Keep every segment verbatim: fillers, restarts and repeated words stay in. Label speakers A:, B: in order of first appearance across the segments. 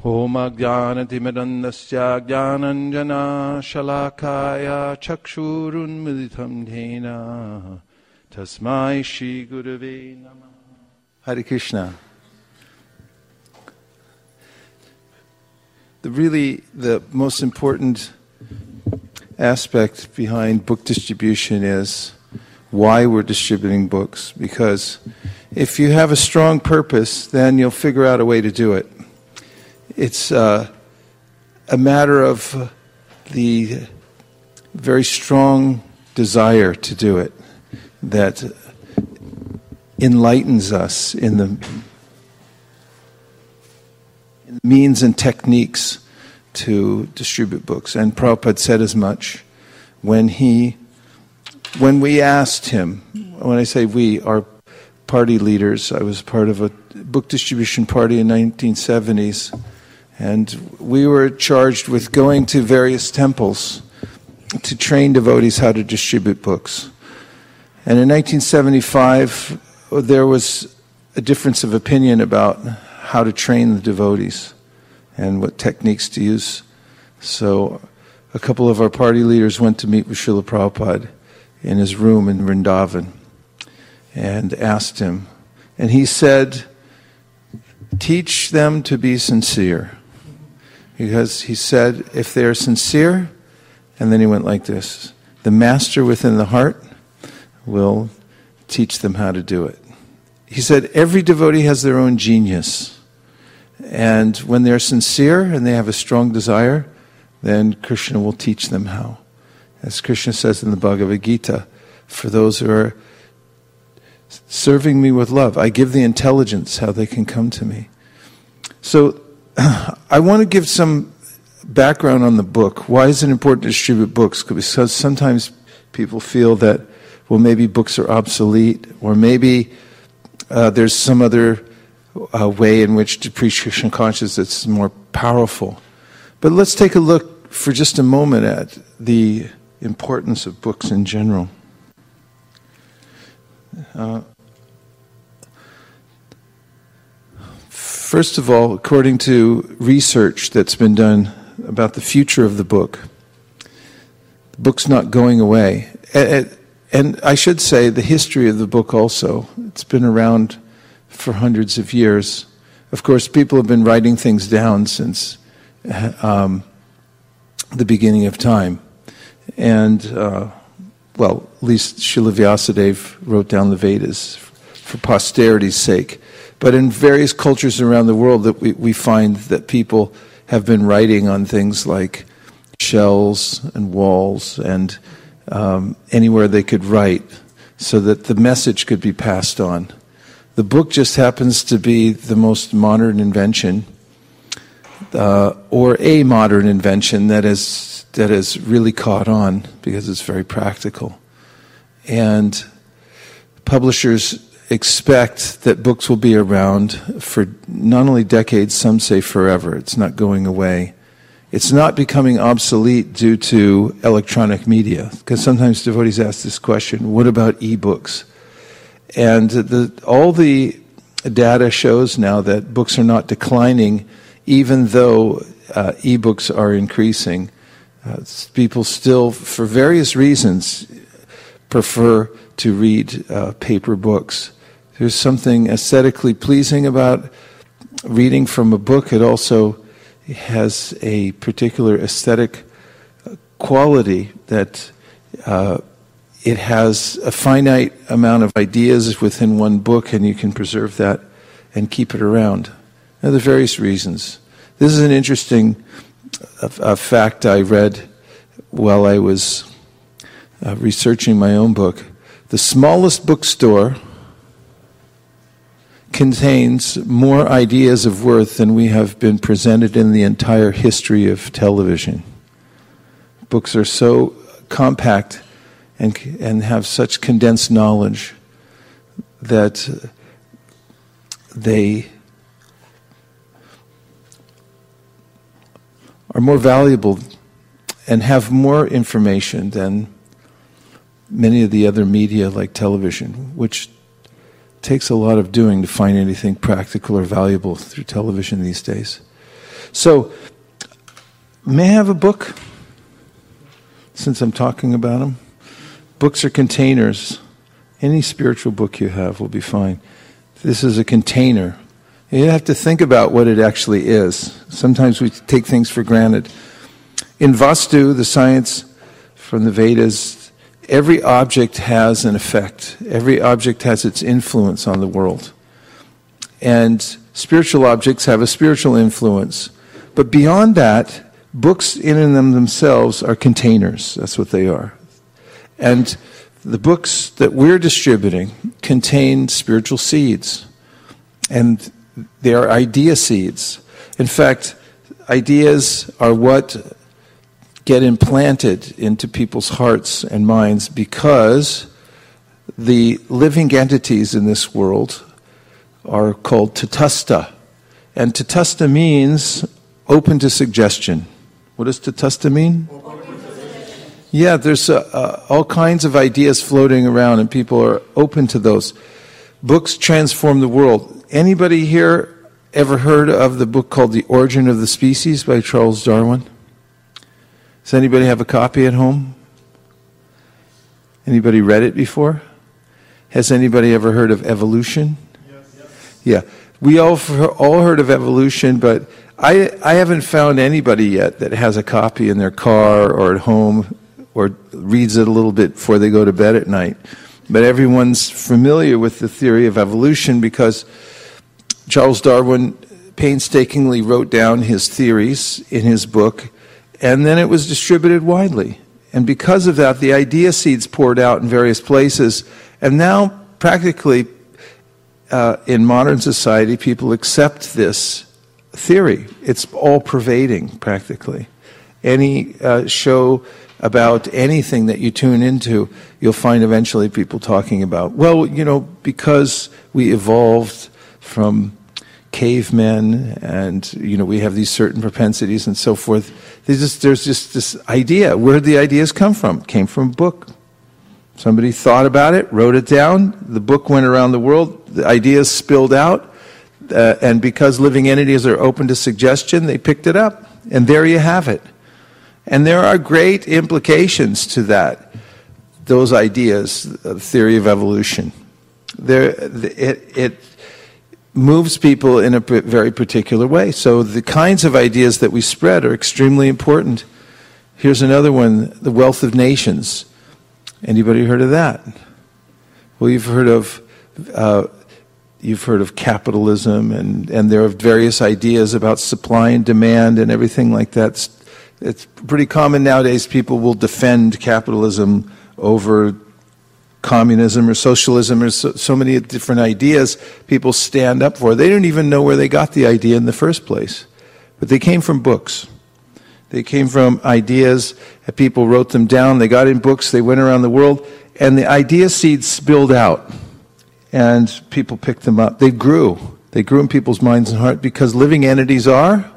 A: Om Ajnanatimidandasya Jnananjana Shalakaya Chakshurunmilitam Dhena Tasmai Shri Gurave Namaha. Hare Krishna. The really, the most important aspect behind book distribution is why we're distributing books. Because if you have a strong purpose, then you'll figure out a way to do it. It's uh, a matter of the very strong desire to do it that enlightens us in the, in the means and techniques to distribute books. And Prabhupada said as much when he, when we asked him, when I say we, our party leaders, I was part of a book distribution party in the nineteen seventies, and we were charged with going to various temples to train devotees how to distribute books. And in nineteen seventy-five, there was a difference of opinion about how to train the devotees and what techniques to use. So a couple of our party leaders went to meet with Srila Prabhupada in his room in Vrindavan and asked him. And he said, teach them to be sincere. Because he said, if they are sincere, and then he went like this, the master within the heart will teach them how to do it. He said, every devotee has their own genius. And when they're sincere and they have a strong desire, then Krishna will teach them how. As Krishna says in the Bhagavad Gita, for those who are serving me with love, I give the intelligence how they can come to me. So I want to give some background on the book. Why is it important to distribute books? Because sometimes people feel that, well, maybe books are obsolete, or maybe uh, there's some other uh, way in which to preach Krishna consciousness that's more powerful. But let's take a look for just a moment at the importance of books in general. Uh, First of all, according to research that's been done about the future of the book, the book's not going away. And, and I should say the history of the book also. It's been around for hundreds of years. Of course, people have been writing things down since um, the beginning of time. And, uh, well, at least Srila Vyasadeva wrote down the Vedas for posterity's sake. But in various cultures around the world, that we, we find that people have been writing on things like shells and walls and um, anywhere they could write so that the message could be passed on. The book just happens to be the most modern invention uh, or a modern invention that is, that has really caught on because it's very practical. And publishers expect that books will be around for not only decades, some say forever. It's not going away. It's not becoming obsolete due to electronic media. Because sometimes devotees ask this question, what about e-books? And the, all the data shows now that books are not declining, even though uh, e-books are increasing. Uh, people still, for various reasons, prefer to read uh, paper books. There's something aesthetically pleasing about reading from a book. It also has a particular aesthetic quality that uh, it has a finite amount of ideas within one book, and you can preserve that and keep it around. Now, there are various reasons. This is an interesting uh, uh, fact I read while I was uh, researching my own book. The smallest bookstore contains more ideas of worth than we have been presented in the entire history of television. Books are so compact and and have such condensed knowledge that they are more valuable and have more information than many of the other media like television, which takes a lot of doing to find anything practical or valuable through television these days. So, may I have a book? Since I'm talking about them. Books are containers. Any spiritual book you have will be fine. This is a container. You have to think about what it actually is. Sometimes we take things for granted. In Vastu, the science from the Vedas, every object has an effect. Every object has its influence on the world. And spiritual objects have a spiritual influence. But beyond that, books in and them themselves are containers. That's what they are. And the books that we're distributing contain spiritual seeds. And they are idea seeds. In fact, ideas are what get implanted into people's hearts and minds because the living entities in this world are called tatastha. And tatastha means open to suggestion. What does tatastha mean? Yeah, there's uh, uh, all kinds of ideas floating around and people are open to those. Books transform the world. Anybody here ever heard of the book called The Origin of the Species by Charles Darwin? Does anybody have a copy at home? Anybody read it before? Has anybody ever heard of evolution? Yes. Yeah. We all all heard of evolution, but I I haven't found anybody yet that has a copy in their car or at home or reads it a little bit before they go to bed at night. But everyone's familiar with the theory of evolution because Charles Darwin painstakingly wrote down his theories in his book, and then it was distributed widely. And because of that, the idea seeds poured out in various places. And now, practically, uh, in modern society, people accept this theory. It's all-pervading, practically. Any uh, show about anything that you tune into, you'll find eventually people talking about, well, you know, because we evolved from cavemen and, you know, we have these certain propensities and so forth. There's just, there's just this idea. Where did the ideas come from? It came from a book. Somebody thought about it, wrote it down. The book went around the world. The ideas spilled out. Uh, and because living entities are open to suggestion, they picked it up. And there you have it. And there are great implications to that, those ideas, the theory of evolution. There, it, it moves people in a very particular way. So the kinds of ideas that we spread are extremely important. Here's another one, the wealth of nations. Anybody heard of that? Well, you've heard of uh, you've heard of capitalism, and, and there are various ideas about supply and demand and everything like that. It's pretty common nowadays. People will defend capitalism over communism or socialism or so, so many different ideas people stand up for. They don't even know where they got the idea in the first place. But they came from books. They came from ideas that people wrote them down. They got in books. They went around the world. And the idea seeds spilled out. And people picked them up. They grew. They grew in people's minds and hearts because living entities are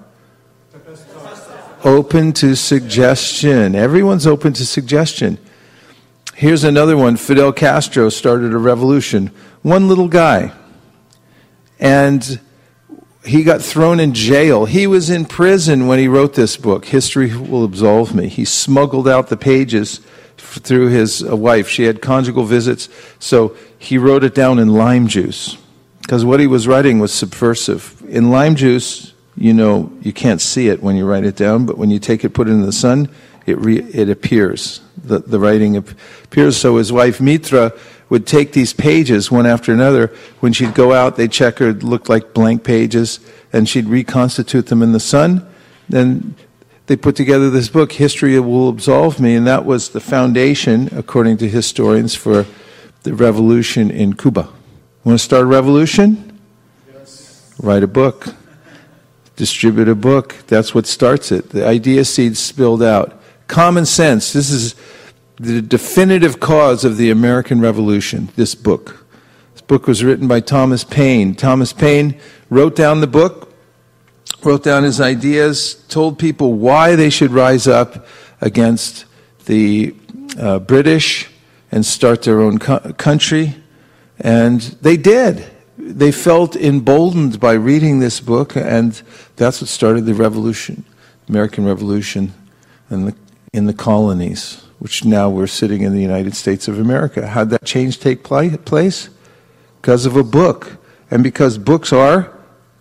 A: open to suggestion. Everyone's open to suggestion. Here's another one. Fidel Castro started a revolution. One little guy. And he got thrown in jail. He was in prison when he wrote this book, History Will Absolve Me. He smuggled out the pages through his wife. She had conjugal visits, so he wrote it down in lime juice. Because what he was writing was subversive. In lime juice, you know, you can't see it when you write it down, but when you take it, put it in the sun, it re, it appears. The, the writing appears. So his wife, Mitra, would take these pages one after another. When she'd go out, they'd check her, it looked like blank pages, and she'd reconstitute them in the sun. Then they put together this book, History Will Absolve Me, and that was the foundation, according to historians, for the revolution in Cuba. Want to start a revolution? Yes. Write a book. Distribute a book. That's what starts it. The idea seeds spilled out. Common sense. This is the definitive cause of the American Revolution, this book. This book was written by Thomas Paine. Thomas Paine wrote down the book, wrote down his ideas, told people why they should rise up against the uh, British and start their own co- country. And they did. they felt emboldened by reading this book, and that's what started the revolution, American Revolution, in the, in the colonies, which now we're sitting in the United States of America. How did that change take place? Because of a book. And because books are,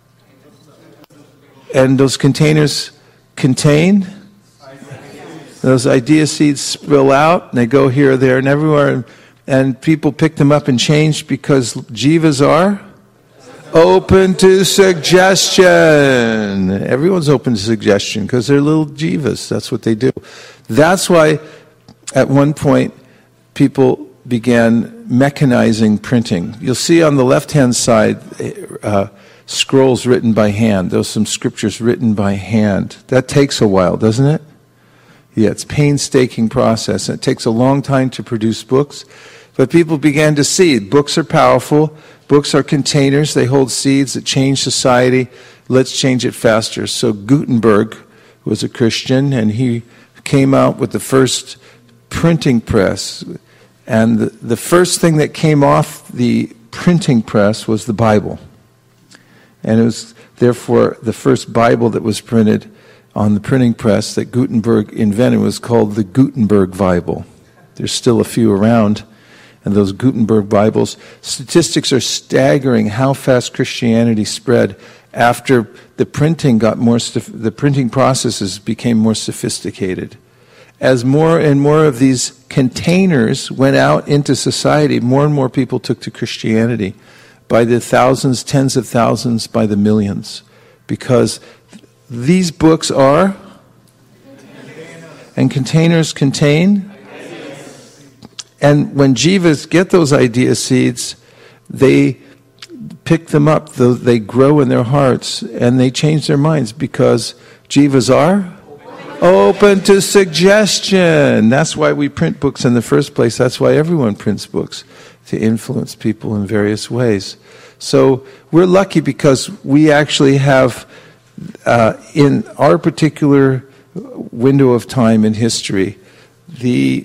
A: and those containers contain, those idea seeds spill out, and they go here, there, and everywhere, and people pick them up and change because jivas are open to suggestion. Everyone's open to suggestion because they're little jivas. That's what they do. That's why at one point people began mechanizing printing. You'll see on the left-hand side uh, scrolls written by hand. There's some scriptures written by hand. That takes a while, doesn't it? Yeah, it's a painstaking process. It takes a long time to produce books. But people began to see books are powerful. Books are containers. They hold seeds that change society. Let's change it faster. So Gutenberg was a Christian, and he came out with the first printing press. And the, the first thing that came off the printing press was the Bible. And it was, therefore, the first Bible that was printed on the printing press that Gutenberg invented was called the Gutenberg Bible. There's still a few around. And those Gutenberg Bibles, statistics are staggering how fast Christianity spread after the printing got more, the printing processes became more sophisticated. As more and more of these containers went out into society, more and more people took to Christianity. By the thousands, tens of thousands, by the millions. Because these books are, and containers contain. And when jivas get those idea seeds, they pick them up, they grow in their hearts, and they change their minds because jivas are open to suggestion. That's why we print books in the first place. That's why everyone prints books, to influence people in various ways. So we're lucky because we actually have, uh, in our particular window of time in history, the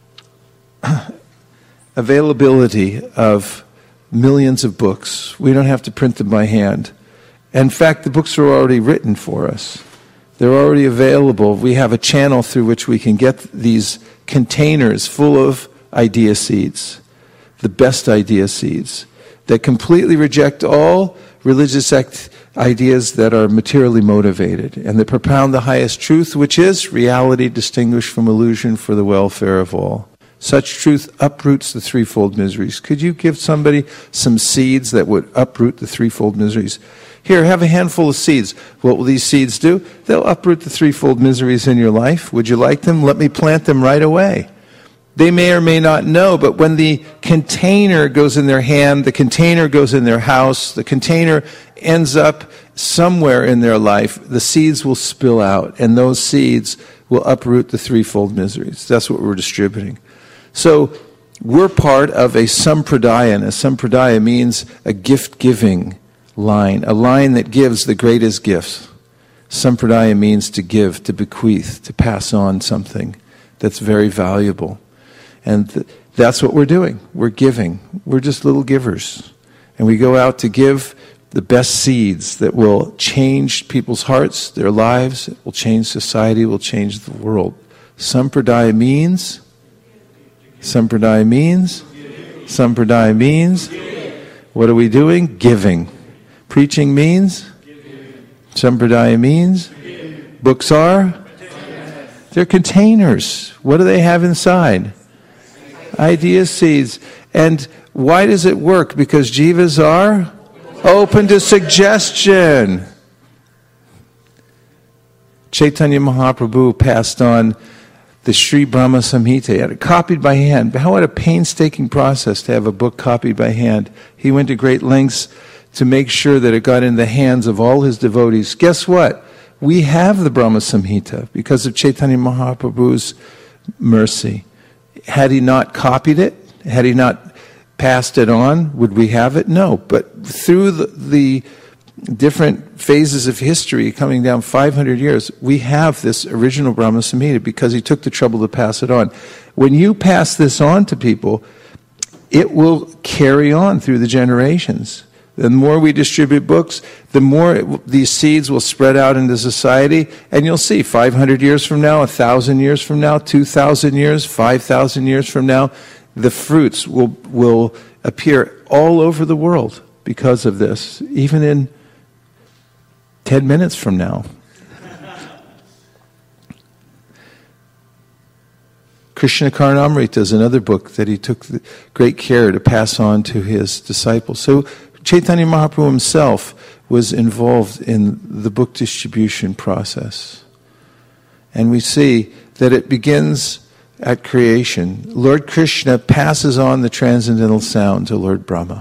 A: availability of millions of books. We don't have to print them by hand. In fact, the books are already written for us. They're already available. We have a channel through which we can get these containers full of idea seeds, the best idea seeds, that completely reject all religious act- ideas that are materially motivated, and that propound the highest truth, which is reality distinguished from illusion for the welfare of all. Such truth uproots the threefold miseries. Could you give somebody some seeds that would uproot the threefold miseries? Here, have a handful of seeds. What will these seeds do? They'll uproot the threefold miseries in your life. Would you like them? Let me plant them right away. They may or may not know, but when the container goes in their hand, the container goes in their house, the container ends up somewhere in their life, the seeds will spill out, and those seeds will uproot the threefold miseries. That's what we're distributing. So we're part of a sampradaya, and a sampradaya means a gift-giving line, a line that gives the greatest gifts. Sampradaya means to give, to bequeath, to pass on something that's very valuable. And th- that's what we're doing. We're giving. We're just little givers. And we go out to give the best seeds that will change people's hearts, their lives, will change society, will change the world. Sampradaya means... Sampradaya means? Sampradaya means? What are we doing? Giving. Preaching means? Sampradaya means? Books are? They're containers. What do they have inside? Idea seeds. And why does it work? Because jivas are open to suggestion. Chaitanya Mahaprabhu passed on the Sri Brahma Samhita. He had it copied by hand. How what a painstaking process to have a book copied by hand. He went to great lengths to make sure that it got in the hands of all his devotees. Guess what? We have the Brahma Samhita because of Chaitanya Mahaprabhu's mercy. Had he not copied it, had he not passed it on, would we have it? No. But through the, the different phases of history, coming down five hundred years, we have this original Brahma Samhita because he took the trouble to pass it on. When you pass this on to people, it will carry on through the generations. The more we distribute books, the more it, these seeds will spread out into society, and you'll see five hundred years from now, one thousand years from now, two thousand years, five thousand years from now, the fruits will will appear all over the world because of this, even in ten minutes from now. Krishna Karnamrita is another book that he took great care to pass on to his disciples. So Chaitanya Mahaprabhu himself was involved in the book distribution process. And we see that it begins at creation. Lord Krishna passes on the transcendental sound to Lord Brahma.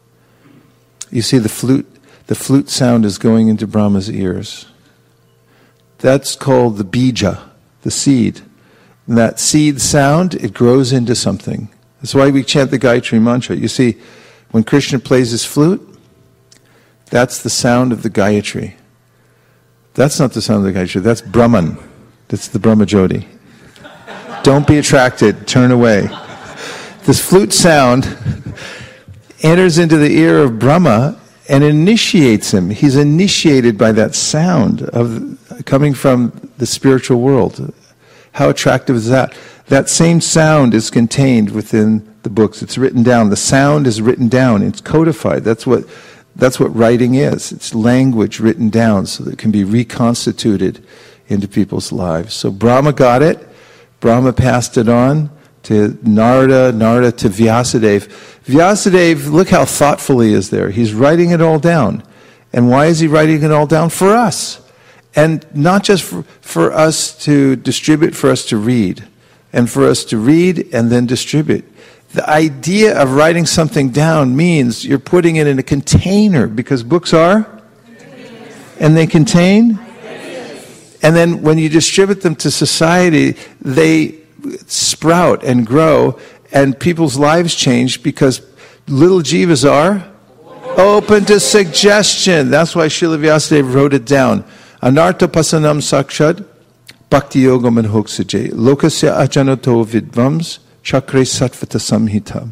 A: You see the flute, the flute sound is going into Brahma's ears. That's called the bija, the seed. And that seed sound, it grows into something. That's why we chant the Gayatri Mantra. You see, when Krishna plays his flute, that's the sound of the Gayatri. That's not the sound of the Gayatri, that's Brahman. That's the Brahma Jyoti. Don't be attracted, turn away. This flute sound enters into the ear of Brahma and initiates him. He's initiated by that sound of coming from the spiritual world. How attractive is that? That same sound is contained within the books. It's written down. The sound is written down. It's codified. That's what that's what writing is. It's language written down so that it can be reconstituted into people's lives. So Brahma got it. Brahma passed it on to Narada, Narada to Vyasadeva. Vyasadeva, look how thoughtful he is there. He's writing it all down. And why is he writing it all down? For us. And not just for, for us to distribute, for us to read. And for us to read and then distribute. The idea of writing something down means you're putting it in a container, because books are? Containers. And they contain? Ideas. And then when you distribute them to society, they sprout and grow, and people's lives change because little jivas are open to suggestion. That's why Srila Vyasadeva wrote it down. Anartha pasanam sakshat bhakti yoga manhoksaje lokasya ajanato vidvams chakre sattvata samhitam.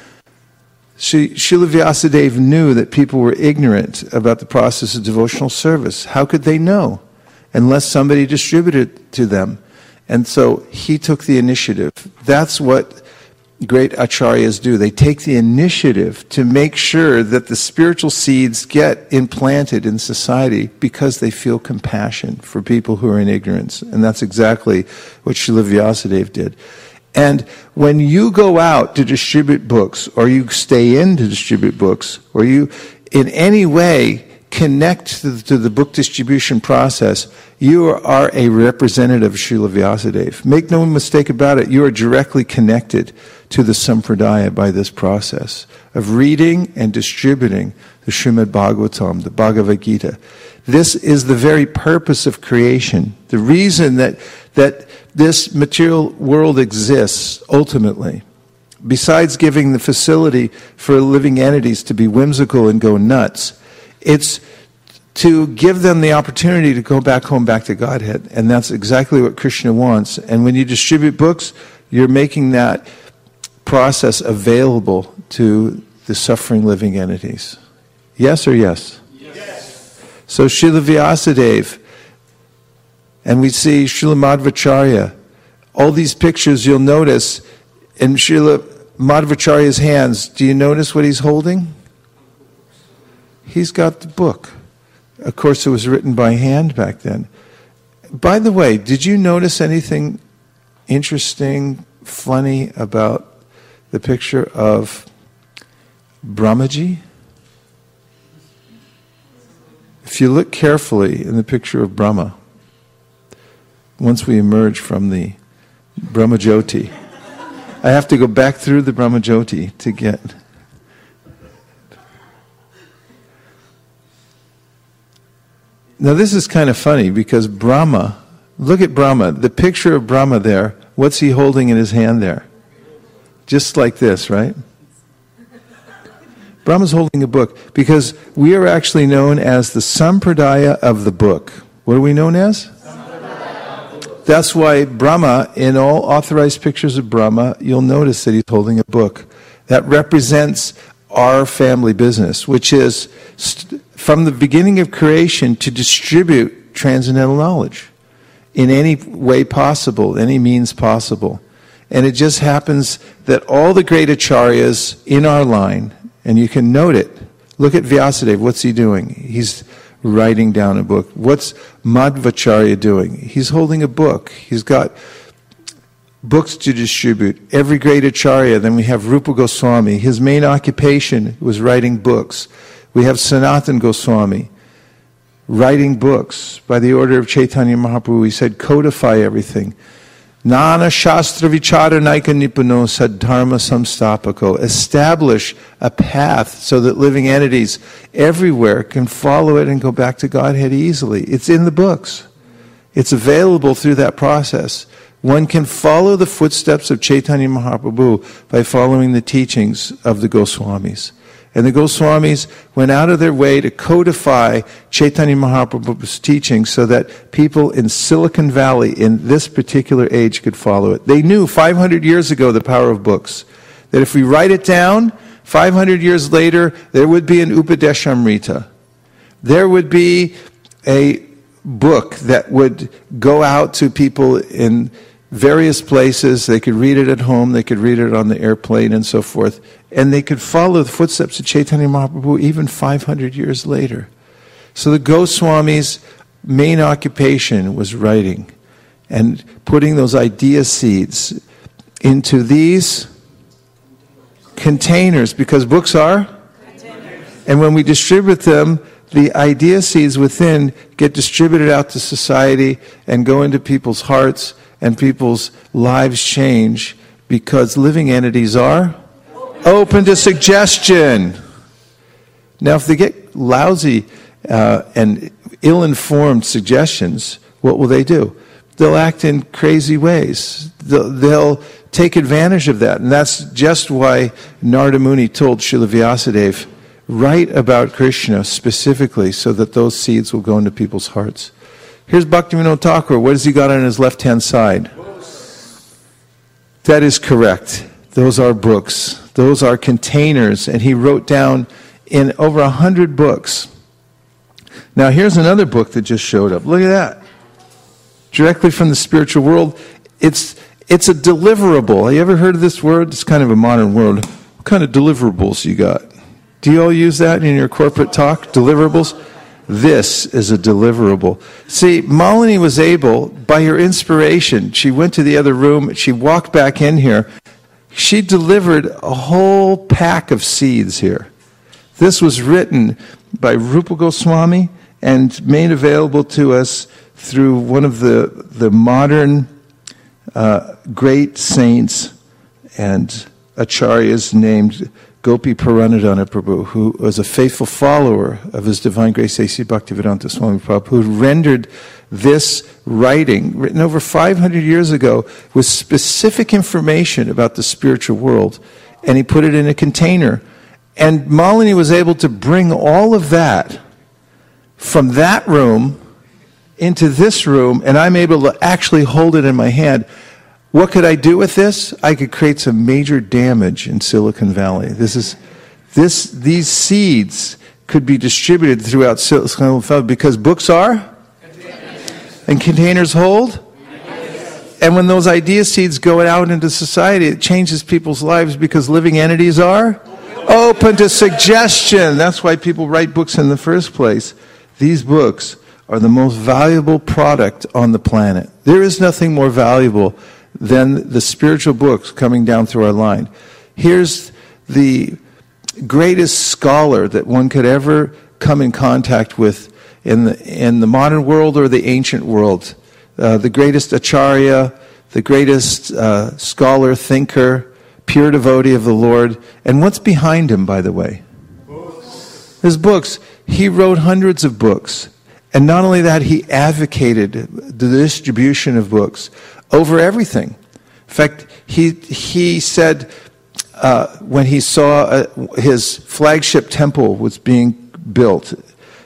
A: Srila Vyasadeva knew that people were ignorant about the process of devotional service. How could they know unless somebody distributed it to them? And so he took the initiative. That's what great acharyas do. They take the initiative to make sure that the spiritual seeds get implanted in society because they feel compassion for people who are in ignorance. And that's exactly what Srila Vyasadeva did. And when you go out to distribute books, or you stay in to distribute books, or you in any way connect to the, to the book distribution process, you are, are a representative of Srila Vyasadeva. Make no mistake about it, you are directly connected to the Sampradaya by this process of reading and distributing the Srimad Bhagavatam, the Bhagavad Gita. This is the very purpose of creation. The reason that, that this material world exists, ultimately, besides giving the facility for living entities to be whimsical and go nuts, it's to give them the opportunity to go back home, back to Godhead. And that's exactly what Krishna wants. And when you distribute books, you're making that process available to the suffering living entities. Yes or yes? Yes. So Srila Vyasadeva, and we see Srila Madhvacharya. All these pictures you'll notice in Srila Madhvacharya's hands. Do you notice what he's holding? He's got the book. Of course, it was written by hand back then. By the way, did you notice anything interesting, funny about the picture of Brahmaji? If you look carefully in the picture of Brahma, once we emerge from the Brahma Jyoti, I have to go back through the Brahma Jyoti to get... Now this is kind of funny because Brahma, look at Brahma, the picture of Brahma there, what's he holding in his hand there? Just like this, right? Brahma's holding a book because we are actually known as the Sampradaya of the book. What are we known as? That's why Brahma, in all authorized pictures of Brahma, you'll notice that he's holding a book. That represents our family business, which is st- from the beginning of creation to distribute transcendental knowledge in any way possible, any means possible. And it just happens that all the great acharyas in our line, and you can note it, look at Vyasadeva, what's he doing? He's writing down a book. What's Madhvacharya doing? He's holding a book. He's got books to distribute. Every great acharya. Then we have Rupa Goswami. His main occupation was writing books. We have Sanatana Goswami writing books. By the order of Chaitanya Mahaprabhu, he said, codify everything. Nana Shastra Vichara Naika Nipuno Saddharma Samstapako. Establish a path so that living entities everywhere can follow it and go back to Godhead easily. It's in the books. It's available through that process. One can follow the footsteps of Chaitanya Mahaprabhu by following the teachings of the Goswamis. And the Goswamis went out of their way to codify Chaitanya Mahaprabhu's teaching so that people in Silicon Valley in this particular age could follow it. They knew five hundred years ago the power of books. That if we write it down, five hundred years later, there would be an Upadeshamrita. There would be a book that would go out to people in various places. They could read it at home, they could read it on the airplane and so forth. And they could follow the footsteps of Chaitanya Mahaprabhu even five hundred years later. So the Goswamis' main occupation was writing and putting those idea seeds into these containers, because books are containers. And when we distribute them, the idea seeds within get distributed out to society and go into people's hearts, and people's lives change because living entities are open to suggestion. Now, if they get lousy uh, and ill-informed suggestions, what will they do? They'll act in crazy ways. They'll, they'll take advantage of that. And that's just why Narada Muni told Srila Vyasadeva, write about Krishna specifically so that those seeds will go into people's hearts. Here's Bhaktivinoda Thakur. What has he got on his left-hand side? That is correct. Those are books. Those are containers. And he wrote down in over a hundred books. Now here's another book that just showed up. Look at that. Directly from the spiritual world. It's it's a deliverable. Have you ever heard of this word? It's kind of a modern word. What kind of deliverables you got? Do you all use that in your corporate talk? Deliverables? This is a deliverable. See, Malini was able, by her inspiration, she went to the other room, she walked back in here, she delivered a whole pack of seeds here. This was written by Rupa Goswami and made available to us through one of the, the modern uh, great saints and acharyas named Gopi Paranadhana Prabhu, who was a faithful follower of His Divine Grace A C Bhaktivedanta Swami Prabhupada, who rendered this writing, written over five hundred years ago, with specific information about the spiritual world, and he put it in a container. And Malini was able to bring all of that from that room into this room, and I'm able to actually hold it in my hand. What could I do with this? I could create some major damage in Silicon Valley. This is, this, these seeds could be distributed throughout Silicon Valley because books are? Containers. And containers hold? Yes. And when those idea seeds go out into society, it changes people's lives because living entities are open to suggestion. That's why people write books in the first place. These books are the most valuable product on the planet. There is nothing more valuable than the spiritual books coming down through our line. Here's the greatest scholar that one could ever come in contact with in the, in the modern world or the ancient world. Uh, the greatest acharya, the greatest uh, scholar, thinker, pure devotee of the Lord. And what's behind him, by the way? Books. His books. He wrote hundreds of books. And not only that, he advocated the distribution of books over everything. In fact, he he said uh, when he saw uh, his flagship temple was being built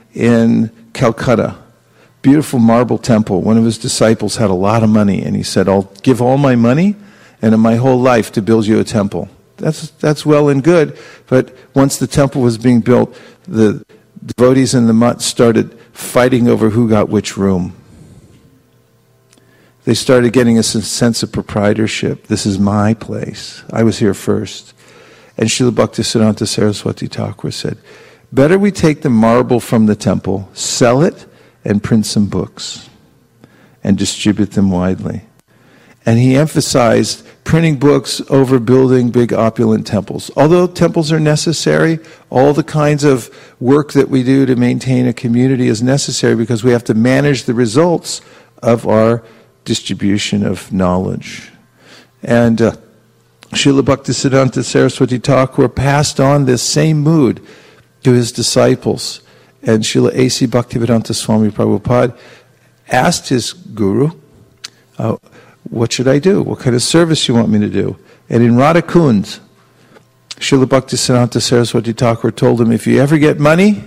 A: in Calcutta, beautiful marble temple, one of his disciples had a lot of money, and he said, I'll give all my money and my whole life to build you a temple. That's, that's well and good. But once the temple was being built, the devotees in the mutt started fighting over who got which room. They started getting a sense of proprietorship. This is my place. I was here first. And Srila Bhaktisiddhanta Saraswati Thakur said, better we take the marble from the temple, sell it, and print some books, and distribute them widely. And he emphasized printing books over building big opulent temples. Although temples are necessary, all the kinds of work that we do to maintain a community is necessary because we have to manage the results of our distribution of knowledge. And uh, Srila Bhaktisiddhanta Saraswati Thakur passed on this same mood to his disciples. And Srila A C Bhaktivedanta Swami Prabhupada asked his guru, uh, what should I do? What kind of service you want me to do? And in Radhakund, Srila Bhaktisiddhanta Saraswati Thakur told him, if you ever get money,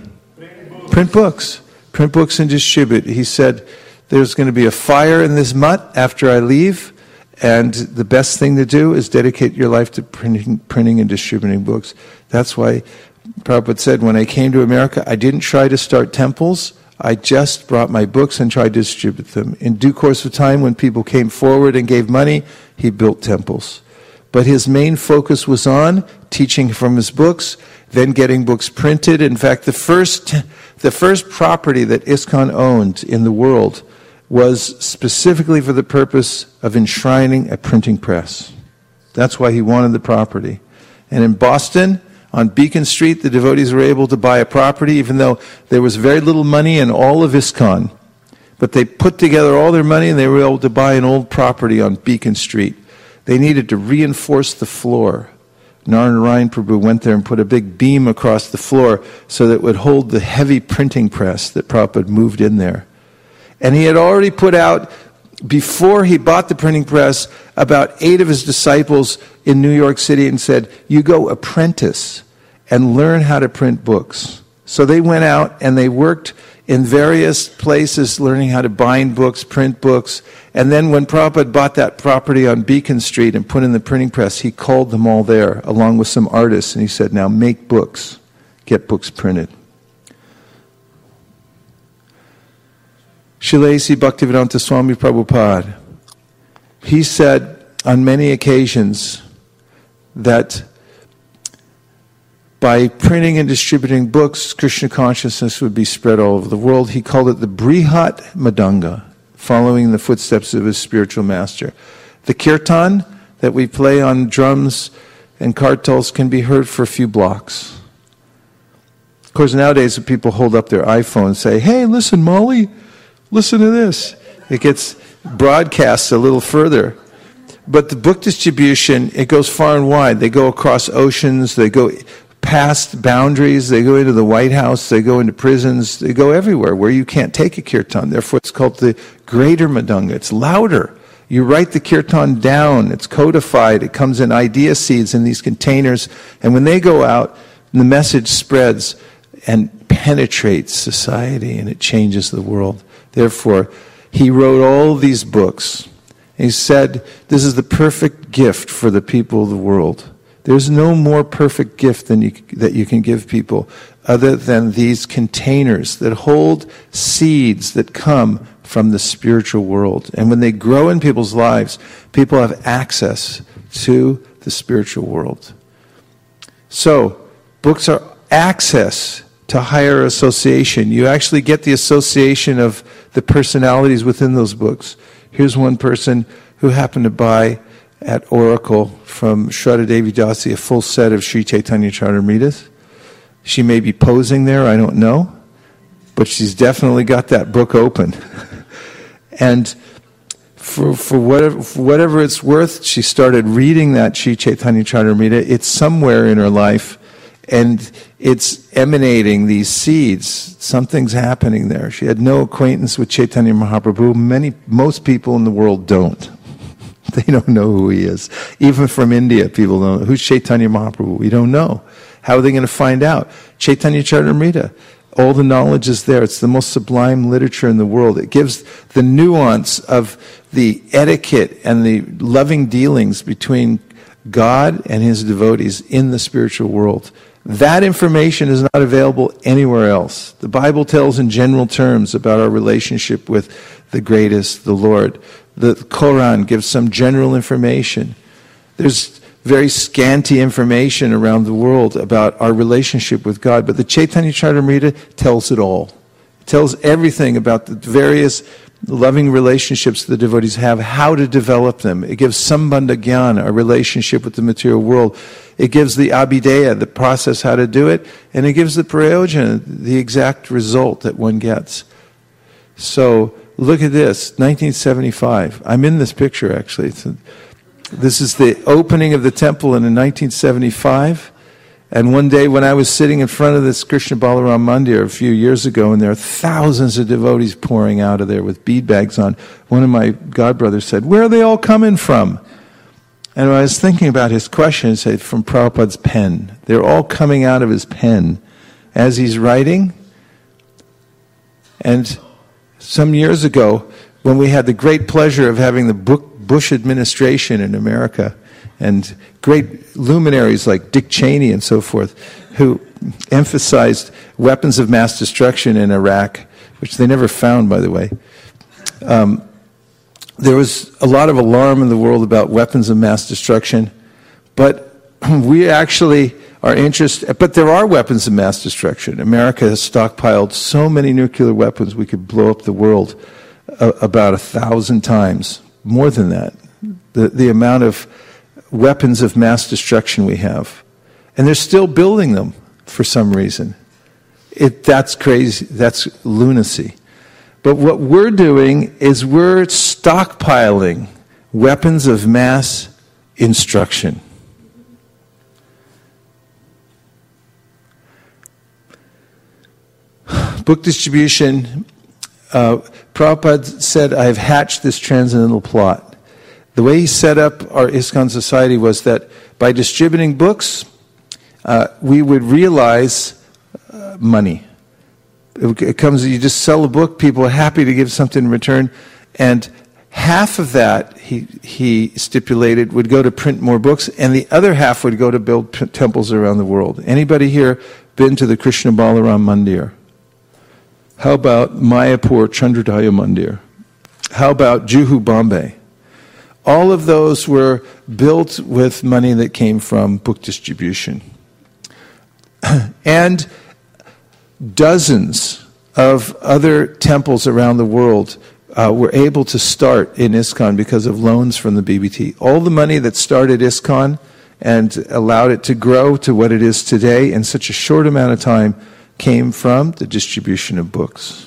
A: print books. Print books and distribute. He said, there's going to be a fire in this mutt after I leave, and the best thing to do is dedicate your life to printing, printing and distributing books. That's why Prabhupada said, when I came to America, I didn't try to start temples. I just brought my books and tried to distribute them. In due course of time, when people came forward and gave money, he built temples. But his main focus was on teaching from his books, then getting books printed. In fact, the first, the first property that ISKCON owned in the world was specifically for the purpose of enshrining a printing press. That's why he wanted the property. And in Boston, on Beacon Street, the devotees were able to buy a property, even though there was very little money in all of ISKCON. But they put together all their money and they were able to buy an old property on Beacon Street. They needed to reinforce the floor. Narayana Prabhu went there and put a big beam across the floor so that it would hold the heavy printing press that Prabhupada moved in there. And he had already put out, before he bought the printing press, about eight of his disciples in New York City and said, you go apprentice and learn how to print books. So they went out and they worked in various places learning how to bind books, print books. And then when Prabhupada bought that property on Beacon Street and put in the printing press, he called them all there along with some artists and he said, now make books, get books printed. Srila A C Bhaktivedanta Swami Prabhupada, he said on many occasions that by printing and distributing books, Krishna consciousness would be spread all over the world. He called it the Brihat Madanga, following the footsteps of his spiritual master. The kirtan that we play on drums and kartals can be heard for a few blocks. Of course, nowadays people hold up their iPhone and say, hey, listen, Molly, listen to this. It gets broadcast a little further. But the book distribution, it goes far and wide. They go across oceans, they go past boundaries, they go into the White House, they go into prisons, they go everywhere where you can't take a kirtan. Therefore, it's called the greater Madanga. It's louder. You write the kirtan down, it's codified, it comes in idea seeds in these containers, and when they go out, the message spreads and penetrates society, and it changes the world. Therefore, he wrote all these books. He said, this is the perfect gift for the people of the world. There's no more perfect gift than you, that you can give people other than these containers that hold seeds that come from the spiritual world. And when they grow in people's lives, people have access to the spiritual world. So, books are access to higher association. You actually get the association of the personalities within those books. Here's one person who happened to buy at Oracle from Shraddha Devi Dasi a full set of Sri Chaitanya Charitamritas. She may be posing there, I don't know, but she's definitely got that book open. And for for whatever, for whatever it's worth, she started reading that Sri Chaitanya Charitamrita. It's somewhere in her life, and it's emanating these seeds. Something's happening there. She had no acquaintance with Chaitanya Mahaprabhu. Many, most people in the world don't. They don't know who he is. Even from India, people don't know. Who's Chaitanya Mahaprabhu? We don't know. How are they going to find out? Chaitanya Charitamrita. All the knowledge is there. It's the most sublime literature in the world. It gives the nuance of the etiquette and the loving dealings between God and his devotees in the spiritual world. That information is not available anywhere else. The Bible tells in general terms about our relationship with the greatest, the Lord. The Quran gives some general information. There's very scanty information around the world about our relationship with God, but the Chaitanya Charitamrita tells it all. It tells everything about the various loving relationships the devotees have, how to develop them. It gives Sambandha Jnana, a relationship with the material world. It gives the Abhideya, the process how to do it, and it gives the Prayojana, the exact result that one gets. So, look at this, nineteen seventy-five. I'm in this picture, actually. It's a, this is the opening of the temple in nineteen seventy-five. And one day when I was sitting in front of this Krishna Balaram Mandir a few years ago, and there are thousands of devotees pouring out of there with bead bags on, one of my godbrothers said, "Where are they all coming from?" And I was thinking about his question, he said, "From Prabhupada's pen." They're all coming out of his pen as he's writing. And some years ago, when we had the great pleasure of having the Bush administration in America, and great luminaries like Dick Cheney and so forth, who emphasized weapons of mass destruction in Iraq, which they never found, by the way. Um, there was a lot of alarm in the world about weapons of mass destruction, but we actually are interested, but there are weapons of mass destruction. America has stockpiled so many nuclear weapons we could blow up the world uh, about a thousand times, more than that. The, the amount of weapons of mass destruction we have. And they're still building them for some reason. It, that's crazy. That's lunacy. But what we're doing is we're stockpiling weapons of mass instruction. Book distribution. Uh, Prabhupada said, "I have hatched this transcendental plot." The way he set up our ISKCON society was that by distributing books, uh, we would realize uh, money. It, it comes, you just sell a book, people are happy to give something in return, and half of that, he, he stipulated, would go to print more books, and the other half would go to build p- temples around the world. Anybody here been to the Krishna Balaram Mandir? How about Mayapur Chandrodaya Mandir? How about Juhu, Bombay? All of those were built with money that came from book distribution. And dozens of other temples around the world uh, were able to start in ISKCON because of loans from the B B T. All the money that started ISKCON and allowed it to grow to what it is today in such a short amount of time came from the distribution of books.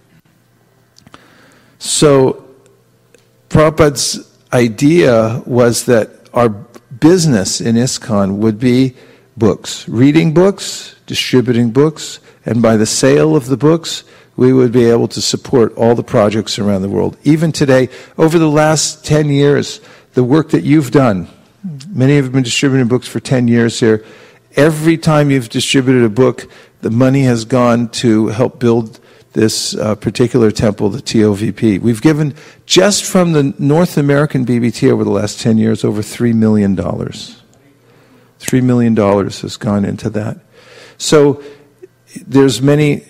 A: So, Prabhupada's idea was that our business in ISKCON would be books, reading books, distributing books, and by the sale of the books, we would be able to support all the projects around the world. Even today, over the last ten years, the work that you've done, many have been distributing books for ten years here, every time you've distributed a book, the money has gone to help build this uh, particular temple, the T O V P. We've given, just from the North American B B T over the last ten years, over three million dollars. three million dollars has gone into that. So there's many,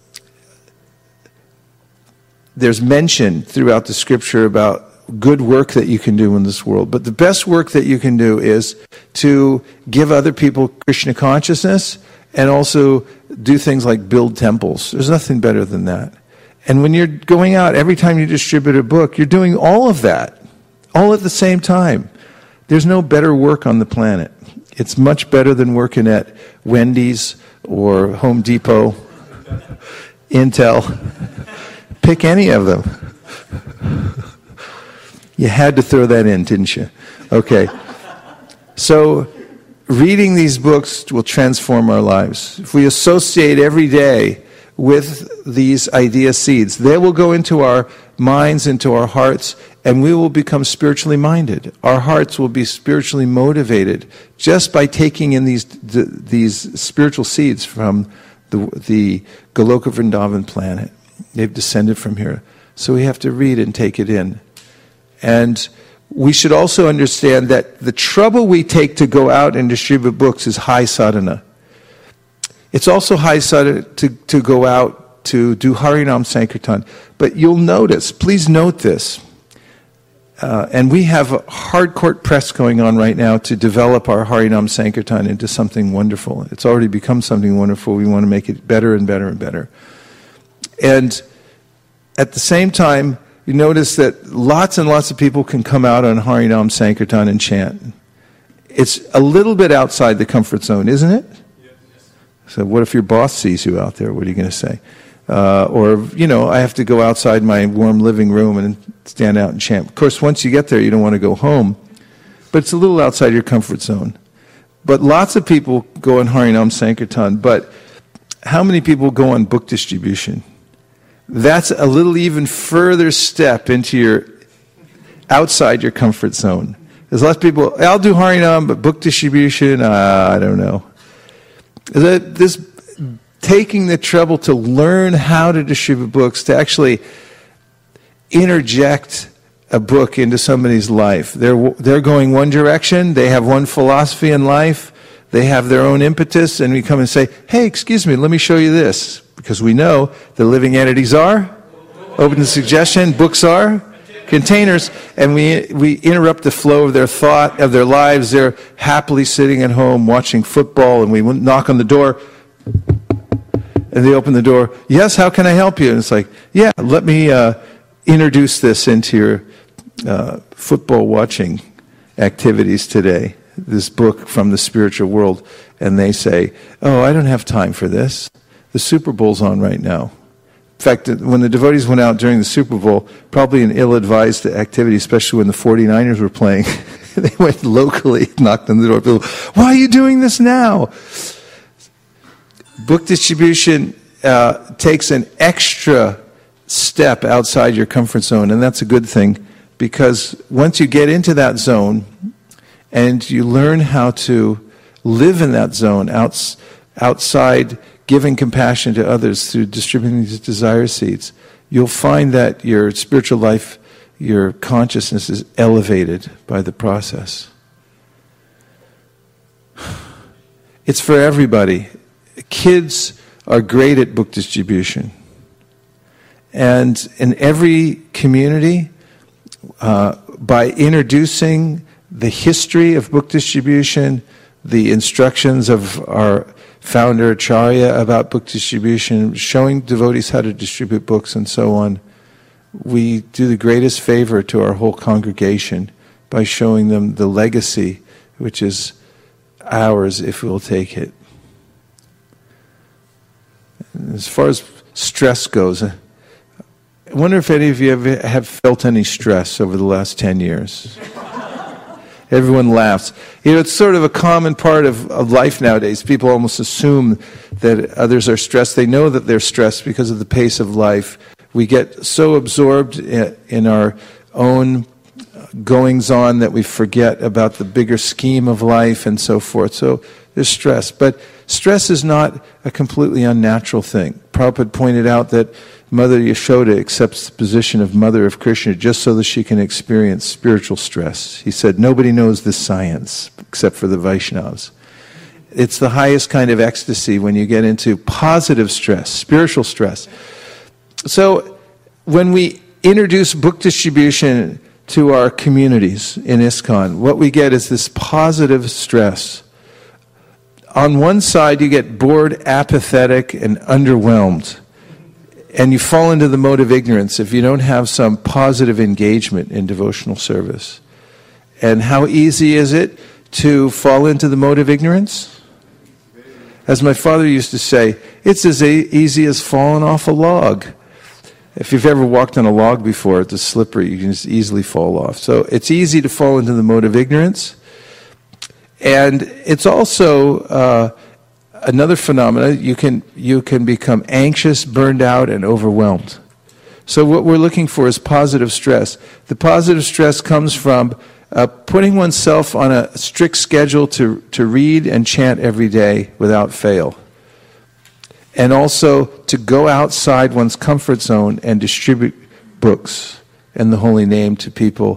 A: there's mention throughout the scripture about good work that you can do in this world. But the best work that you can do is to give other people Krishna consciousness and also do things like build temples. There's nothing better than that. And when you're going out, every time you distribute a book, you're doing all of that, all at the same time. There's no better work on the planet. It's much better than working at Wendy's or Home Depot, Intel. Pick any of them. You had to throw that in, didn't you? Okay. So, reading these books will transform our lives. If we associate every day with these idea seeds, they will go into our minds, into our hearts, and we will become spiritually minded. Our hearts will be spiritually motivated just by taking in these the, these spiritual seeds from the, the Goloka Vrindavan planet. They've descended from here. So we have to read and take it in. And we should also understand that the trouble we take to go out and distribute books is high sadhana. It's also high sadhana to, to go out to do Harinam Sankirtan. But you'll notice, please note this, uh, and we have a hardcore press going on right now to develop our Harinam Sankirtan into something wonderful. It's already become something wonderful. We want to make it better and better and better. And at the same time, you notice that lots and lots of people can come out on Harinam Sankirtan and chant. It's a little bit outside the comfort zone, isn't it? Yes. So what if your boss sees you out there? What are you going to say? Uh, or, you know, I have to go outside my warm living room and stand out and chant. Of course, once you get there, you don't want to go home. But it's a little outside your comfort zone. But lots of people go on Harinam Sankirtan. But how many people go on book distribution? That's a little even further step into your, outside your comfort zone. There's lots of people, I'll do Harinam, but book distribution, uh, I don't know. This taking the trouble to learn how to distribute books, to actually interject a book into somebody's life. They're, they're going one direction, they have one philosophy in life, they have their own impetus, and we come and say, hey, excuse me, let me show you this. Because we know the living entities are open to suggestion, books are containers, and we we interrupt the flow of their thought, of their lives. They're happily sitting at home watching football, and we knock on the door, and they open the door. Yes, how can I help you? And it's like, yeah, let me uh, introduce this into your uh, football watching activities today. This book from the spiritual world, and they say, oh, I don't have time for this. The Super Bowl's on right now. In fact, when the devotees went out during the Super Bowl, probably an ill-advised activity, especially when the forty-niners were playing, they went locally, knocked on the door. People, why are you doing this now? Book distribution uh, takes an extra step outside your comfort zone, and that's a good thing, because once you get into that zone and you learn how to live in that zone outs- outside giving compassion to others through distributing these desire seeds, you'll find that your spiritual life, your consciousness is elevated by the process. It's for everybody. Kids are great at book distribution. And in every community, uh, by introducing the history of book distribution, the instructions of our founder Acharya about book distribution, showing devotees how to distribute books and so on, we do the greatest favor to our whole congregation by showing them the legacy which is ours if we'll take it. As far as stress goes, I wonder if any of you have, have felt any stress over the last ten years. Everyone laughs. You know, it's sort of a common part of, of life nowadays. People almost assume that others are stressed. They know that they're stressed because of the pace of life. We get so absorbed in, in our own goings-on that we forget about the bigger scheme of life and so forth. So there's stress. But stress is not a completely unnatural thing. Prabhupada pointed out that Mother Yashoda accepts the position of Mother of Krishna just so that she can experience spiritual stress. He said, nobody knows this science except for the Vaishnavas. It's the highest kind of ecstasy when you get into positive stress, spiritual stress. So when we introduce book distribution to our communities in ISKCON, what we get is this positive stress. On one side, you get bored, apathetic, and underwhelmed. And you fall into the mode of ignorance if you don't have some positive engagement in devotional service. And how easy is it to fall into the mode of ignorance? As my father used to say, it's as easy as falling off a log. If you've ever walked on a log before, it's slippery, you can just easily fall off. So it's easy to fall into the mode of ignorance. And it's also uh, another phenomenon, you can you can become anxious, burned out, and overwhelmed. So what we're looking for is positive stress. The positive stress comes from uh, putting oneself on a strict schedule to, to read and chant every day without fail. And also to go outside one's comfort zone and distribute books and the holy name to people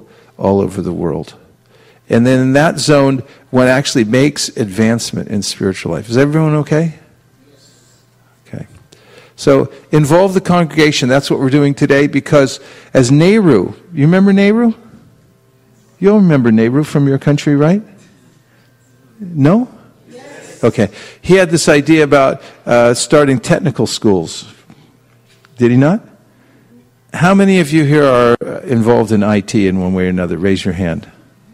A: all over the world. And then in that zone, one actually makes advancement in spiritual life. Is everyone okay? Okay. So involve the congregation. That's what we're doing today, because as Nehru, you remember Nehru? You'll remember Nehru from your country, right? No? Yes. Okay. He had this idea about uh, starting technical schools. Did he not? How many of you here are involved in I T in one way or another? Raise your hand.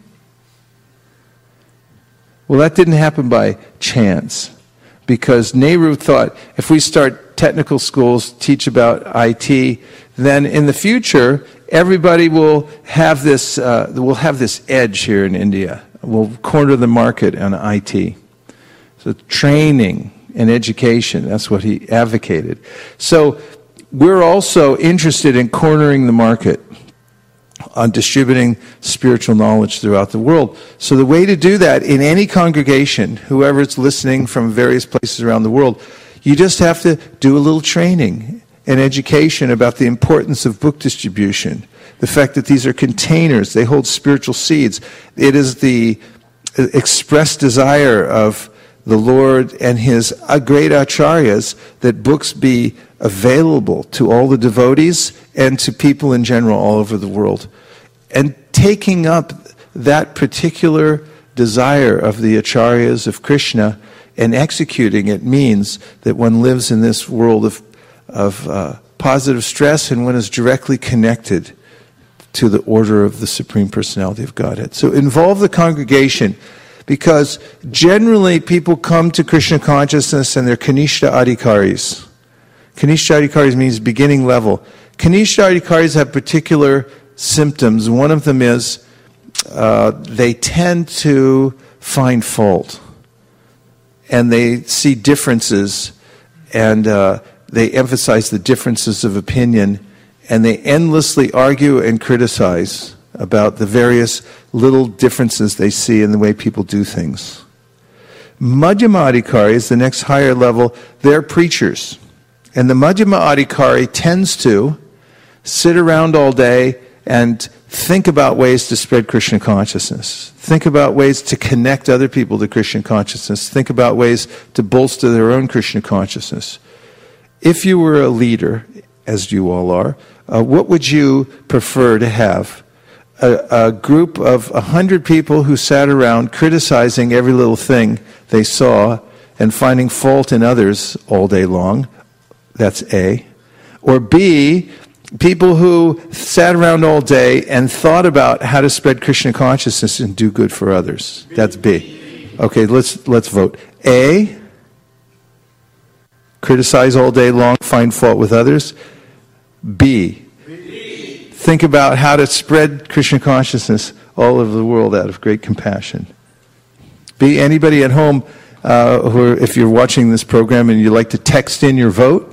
A: Well, that didn't happen by chance, because Nehru thought if we start technical schools, teach about I T, then in the future everybody will have this. Uh, will have this edge here in India. We'll corner the market on I T. So training and education—that's what he advocated. So we're also interested in cornering the market on distributing spiritual knowledge throughout the world. So the way to do that in any congregation, whoever's listening from various places around the world, you just have to do a little training and education about the importance of book distribution, the fact that these are containers, they hold spiritual seeds. It is the expressed desire of the Lord and His great acharyas that books be available to all the devotees and to people in general all over the world. And taking up that particular desire of the acharyas of Krishna and executing it means that one lives in this world of, of uh, positive stress, and one is directly connected to the order of the Supreme Personality of Godhead. So involve the congregation, because generally people come to Krishna consciousness and they're Kanishta Adhikaris. Kanishta Adhikaris means beginning level. Kanishta Adhikaris have particular symptoms. One of them is uh, they tend to find fault, and they see differences, and uh, they emphasize the differences of opinion, and they endlessly argue and criticize about the various little differences they see in the way people do things. Madhyama Adhikaris, the next higher level, they're preachers. And the Madhyama Adhikari tends to sit around all day and think about ways to spread Krishna consciousness. Think about ways to connect other people to Krishna consciousness. Think about ways to bolster their own Krishna consciousness. If you were a leader, as you all are, uh, what would you prefer to have? A, a group of a hundred people who sat around criticizing every little thing they saw and finding fault in others all day long? That's A. Or B, people who sat around all day and thought about how to spread Krishna consciousness and do good for others. That's B. Okay, let's let's vote. A, criticize all day long, find fault with others. B, think about how to spread Krishna consciousness all over the world out of great compassion. B, anybody at home, uh, who, if you're watching this program and you'd like to text in your vote,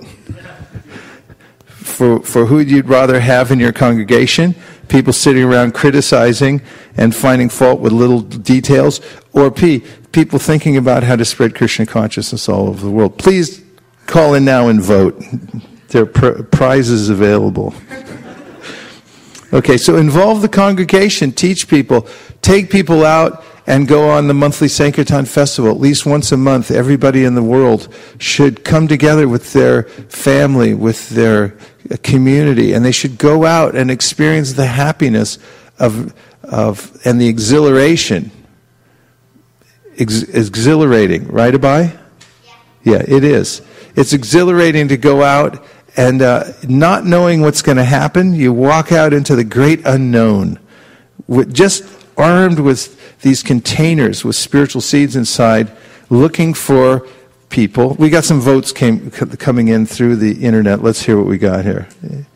A: For, for who you'd rather have in your congregation, people sitting around criticizing and finding fault with little details, or P, people thinking about how to spread Krishna consciousness all over the world. Please call in now and vote. There are pr- prizes available. Okay, so involve the congregation, teach people, take people out and go on the monthly Sankirtan festival. At least once a month, everybody in the world should come together with their family, with their community, and they should go out and experience the happiness of, of and the exhilaration. Ex- exhilarating, right, Abai? Yeah. Yeah, it is. It's exhilarating to go out and uh, not knowing what's going to happen. You walk out into the great unknown, with just armed with these containers with spiritual seeds inside, looking for people. We got some votes came coming in through the internet. Let's hear what we got here.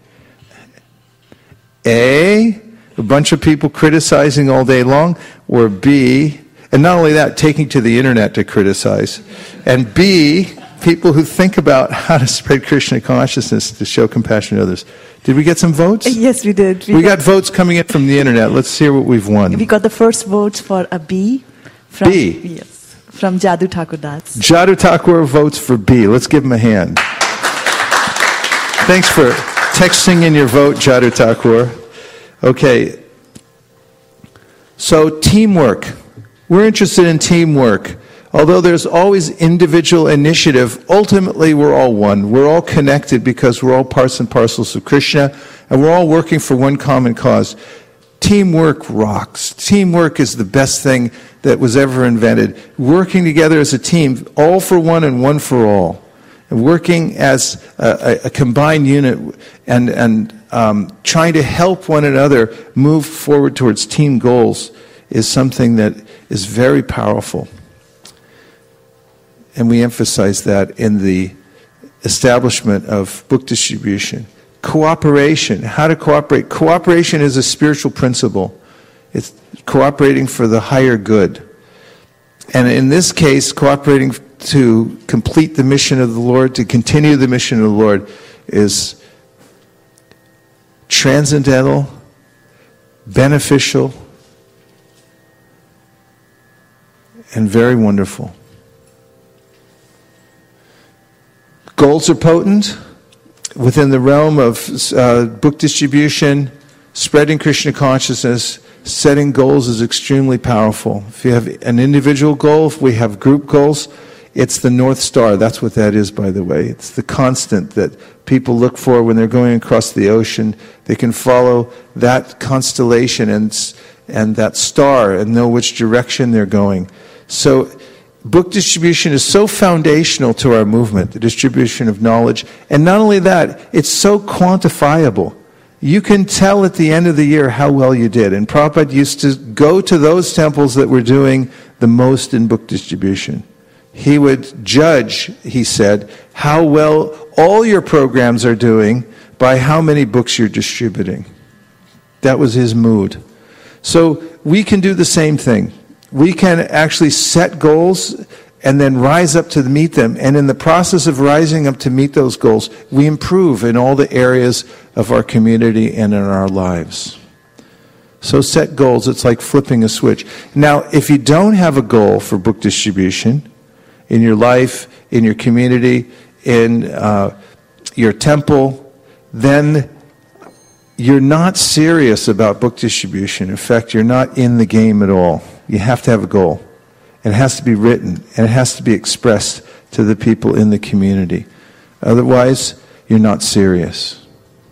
A: A, a bunch of people criticizing all day long, or B, and not only that, taking to the internet to criticize, and B, people who think about how to spread Krishna consciousness to show compassion to others. Did we get some votes?
B: Yes, we did.
A: We, we got, got votes coming in from the internet. Let's hear what we've won.
B: We got the first votes for a B. From,
A: B?
B: Yes, from Jadu Thakur Das.
A: Jadu Thakur votes for B. Let's give him a hand. Thanks for texting in your vote, Jadu Thakur. Okay. So teamwork. We're interested in teamwork. Although there's always individual initiative, ultimately we're all one. We're all connected because we're all parts and parcels of Krishna, and we're all working for one common cause. Teamwork rocks. Teamwork is the best thing that was ever invented. Working together as a team, all for one and one for all. And working as a, a combined unit and, and um, trying to help one another move forward towards team goals is something that is very powerful. And we emphasize that in the establishment of book distribution. Cooperation, how to cooperate. Cooperation is a spiritual principle. It's cooperating for the higher good. And in this case, cooperating to complete the mission of the Lord, to continue the mission of the Lord, is transcendental, beneficial, and very wonderful. Goals are potent. Within the realm of uh, book distribution, spreading Krishna consciousness, setting goals is extremely powerful. If you have an individual goal, if we have group goals, it's the North Star. That's what that is, by the way. It's the constant that people look for when they're going across the ocean. They can follow that constellation and, and that star and know which direction they're going. So book distribution is so foundational to our movement, the distribution of knowledge. And not only that, it's so quantifiable. You can tell at the end of the year how well you did. And Prabhupada used to go to those temples that were doing the most in book distribution. He would judge, he said, how well all your programs are doing by how many books you're distributing. That was his mood. So we can do the same thing. We can actually set goals and then rise up to meet them. And in the process of rising up to meet those goals, we improve in all the areas of our community and in our lives. So set goals. It's like flipping a switch. Now, if you don't have a goal for book distribution in your life, in your community, in uh, your temple, then you're not serious about book distribution. In fact, you're not in the game at all. You have to have a goal. And it has to be written. And it has to be expressed to the people in the community. Otherwise, you're not serious.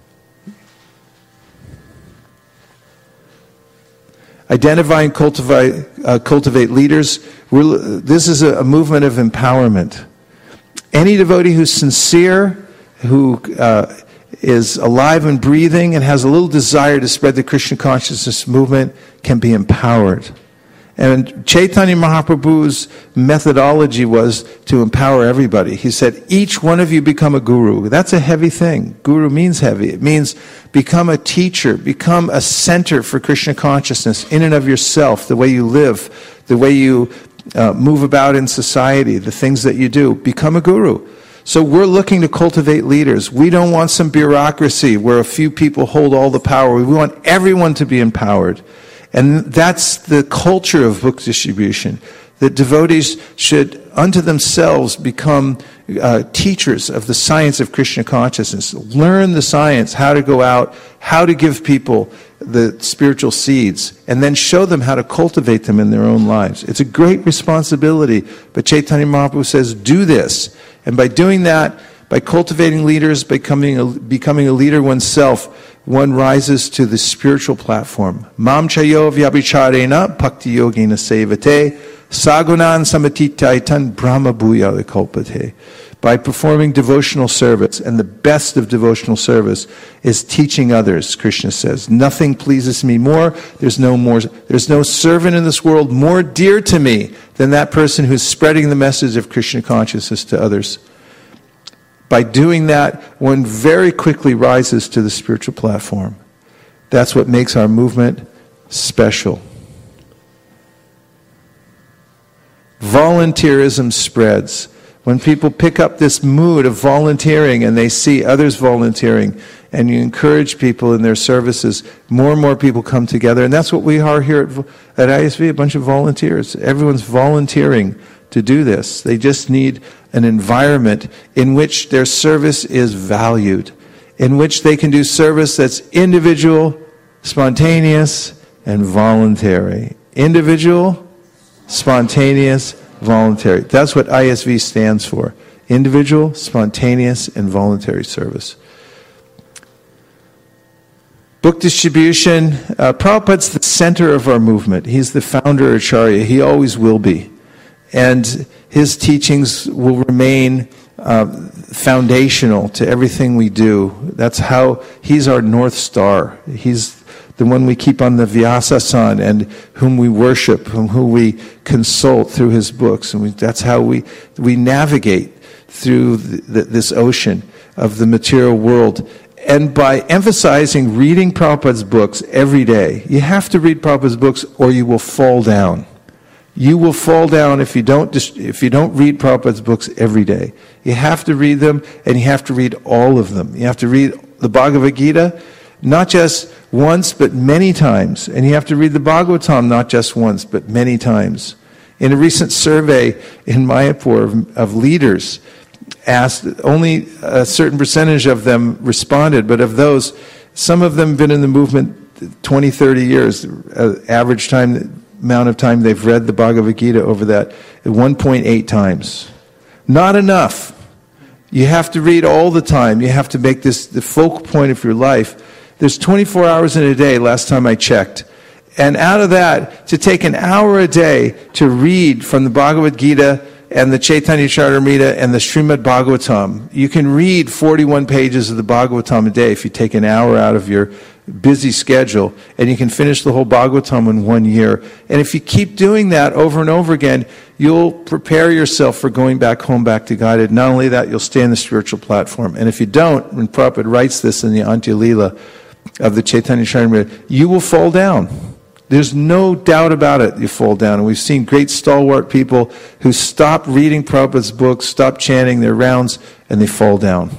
A: Identify and cultivate, uh, cultivate leaders. We're, this is a, a movement of empowerment. Any devotee who's sincere, who uh, is alive and breathing and has a little desire to spread the Krishna consciousness movement can be empowered. And Chaitanya Mahaprabhu's methodology was to empower everybody. He said, each one of you become a guru. That's a heavy thing. Guru means heavy. It means become a teacher, become a center for Krishna consciousness in and of yourself, the way you live, the way you uh, move about in society, the things that you do. Become a guru. So we're looking to cultivate leaders. We don't want some bureaucracy where a few people hold all the power. We want everyone to be empowered. And that's the culture of book distribution, that devotees should unto themselves become uh, teachers of the science of Krishna consciousness. Learn the science, how to go out, how to give people the spiritual seeds, and then show them how to cultivate them in their own lives. It's a great responsibility, but Chaitanya Mahaprabhu says, do this. And by doing that, by cultivating leaders, by becoming a, becoming a leader oneself, one rises to the spiritual platform. Mam chayo vyabhicharena bhakti yogena sevate sagunan samatitaitan brahma bhuya vikalpate. By performing devotional service, and the best of devotional service is teaching others, Krishna says. Nothing pleases me more. There's no more. There's no servant in this world more dear to me than that person who's spreading the message of Krishna consciousness to others. By doing that, one very quickly rises to the spiritual platform. That's what makes our movement special. Volunteerism spreads. When people pick up this mood of volunteering and they see others volunteering, and you encourage people in their services, more and more people come together. And that's what we are here at, at I S V, a bunch of volunteers. Everyone's volunteering to do this. They just need an environment in which their service is valued, in which they can do service that's individual, spontaneous, and voluntary. Individual, spontaneous, voluntary. That's what I S V stands for. Individual, spontaneous, and voluntary service. Book distribution. Uh, Prabhupada's the center of our movement. He's the founder Acharya. He always will be. And his teachings will remain uh, foundational to everything we do. That's how he's our North Star. He's the one we keep on the Vyasa-san and whom we worship, whom who we consult through his books. And we, that's how we, we navigate through the, the, this ocean of the material world. And by emphasizing reading Prabhupada's books every day, you have to read Prabhupada's books or you will fall down. You will fall down if you don't if you don't read Prabhupada's books every day. You have to read them, and you have to read all of them. You have to read the Bhagavad Gita, not just once, but many times. And you have to read the Bhagavatam, not just once, but many times. In a recent survey in Mayapur of, of leaders, asked, only a certain percentage of them responded, but of those, some of them have been in the movement twenty, thirty years. Uh, average time, amount of time they've read the Bhagavad Gita over that, one point eight times. Not enough. You have to read all the time. You have to make this the focal point of your life. There's twenty-four hours in a day, last time I checked. And out of that, to take an hour a day to read from the Bhagavad Gita and the Chaitanya Charitamrita and the Srimad Bhagavatam. You can read forty-one pages of the Bhagavatam a day if you take an hour out of your busy schedule, and you can finish the whole Bhagavatam in one year. And if you keep doing that over and over again, you'll prepare yourself for going back home, back to Guided. Not only that, you'll stay on the spiritual platform. And if you don't, when Prabhupada writes this in the Antya Lila of the Chaitanya Charitamrita, you will fall down. There's no doubt about it, you fall down. And we've seen great stalwart people who stop reading Prabhupada's books, stop chanting their rounds, and they fall down.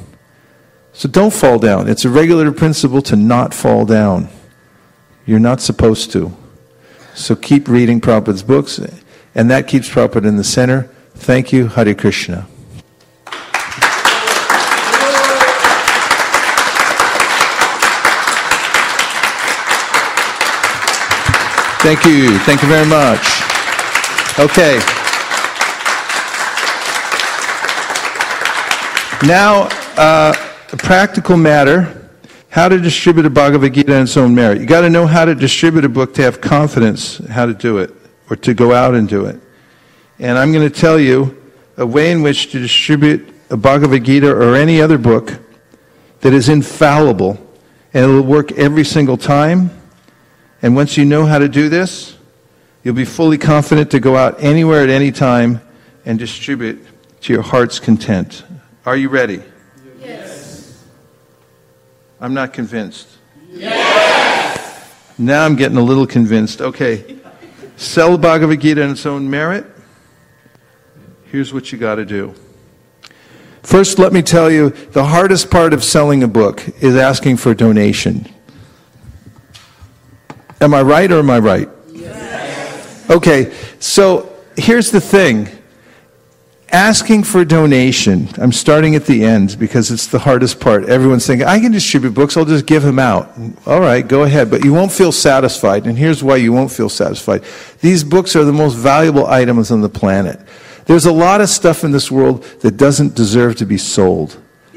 A: So don't fall down. It's a regular principle to not fall down. You're not supposed to. So keep reading Prabhupada's books, and that keeps Prabhupada in the center. Thank you. Hare Krishna. Thank you. Thank you very much. Okay. Now, uh, a practical matter, how to distribute a Bhagavad Gita in its own merit. You got to know how to distribute a book to have confidence how to do it, or to go out and do it. And I'm going to tell you a way in which to distribute a Bhagavad Gita or any other book that is infallible, and it will work every single time. And once you know how to do this, you'll be fully confident to go out anywhere at any time and distribute to your heart's content. Are you ready?
C: Yes.
A: I'm not convinced.
C: Yes.
A: Now I'm getting a little convinced. Okay. Sell the Bhagavad Gita in its own merit. Here's what you got to do. First, let me tell you, the hardest part of selling a book is asking for a donation. Am I right or am I right?
C: Yes.
A: Okay, so here's the thing. Asking for donation, I'm starting at the end because it's the hardest part. Everyone's thinking, I can distribute books, I'll just give them out. All right, go ahead, but you won't feel satisfied, and here's why you won't feel satisfied. These books are the most valuable items on the planet. There's a lot of stuff in this world that doesn't deserve to be sold.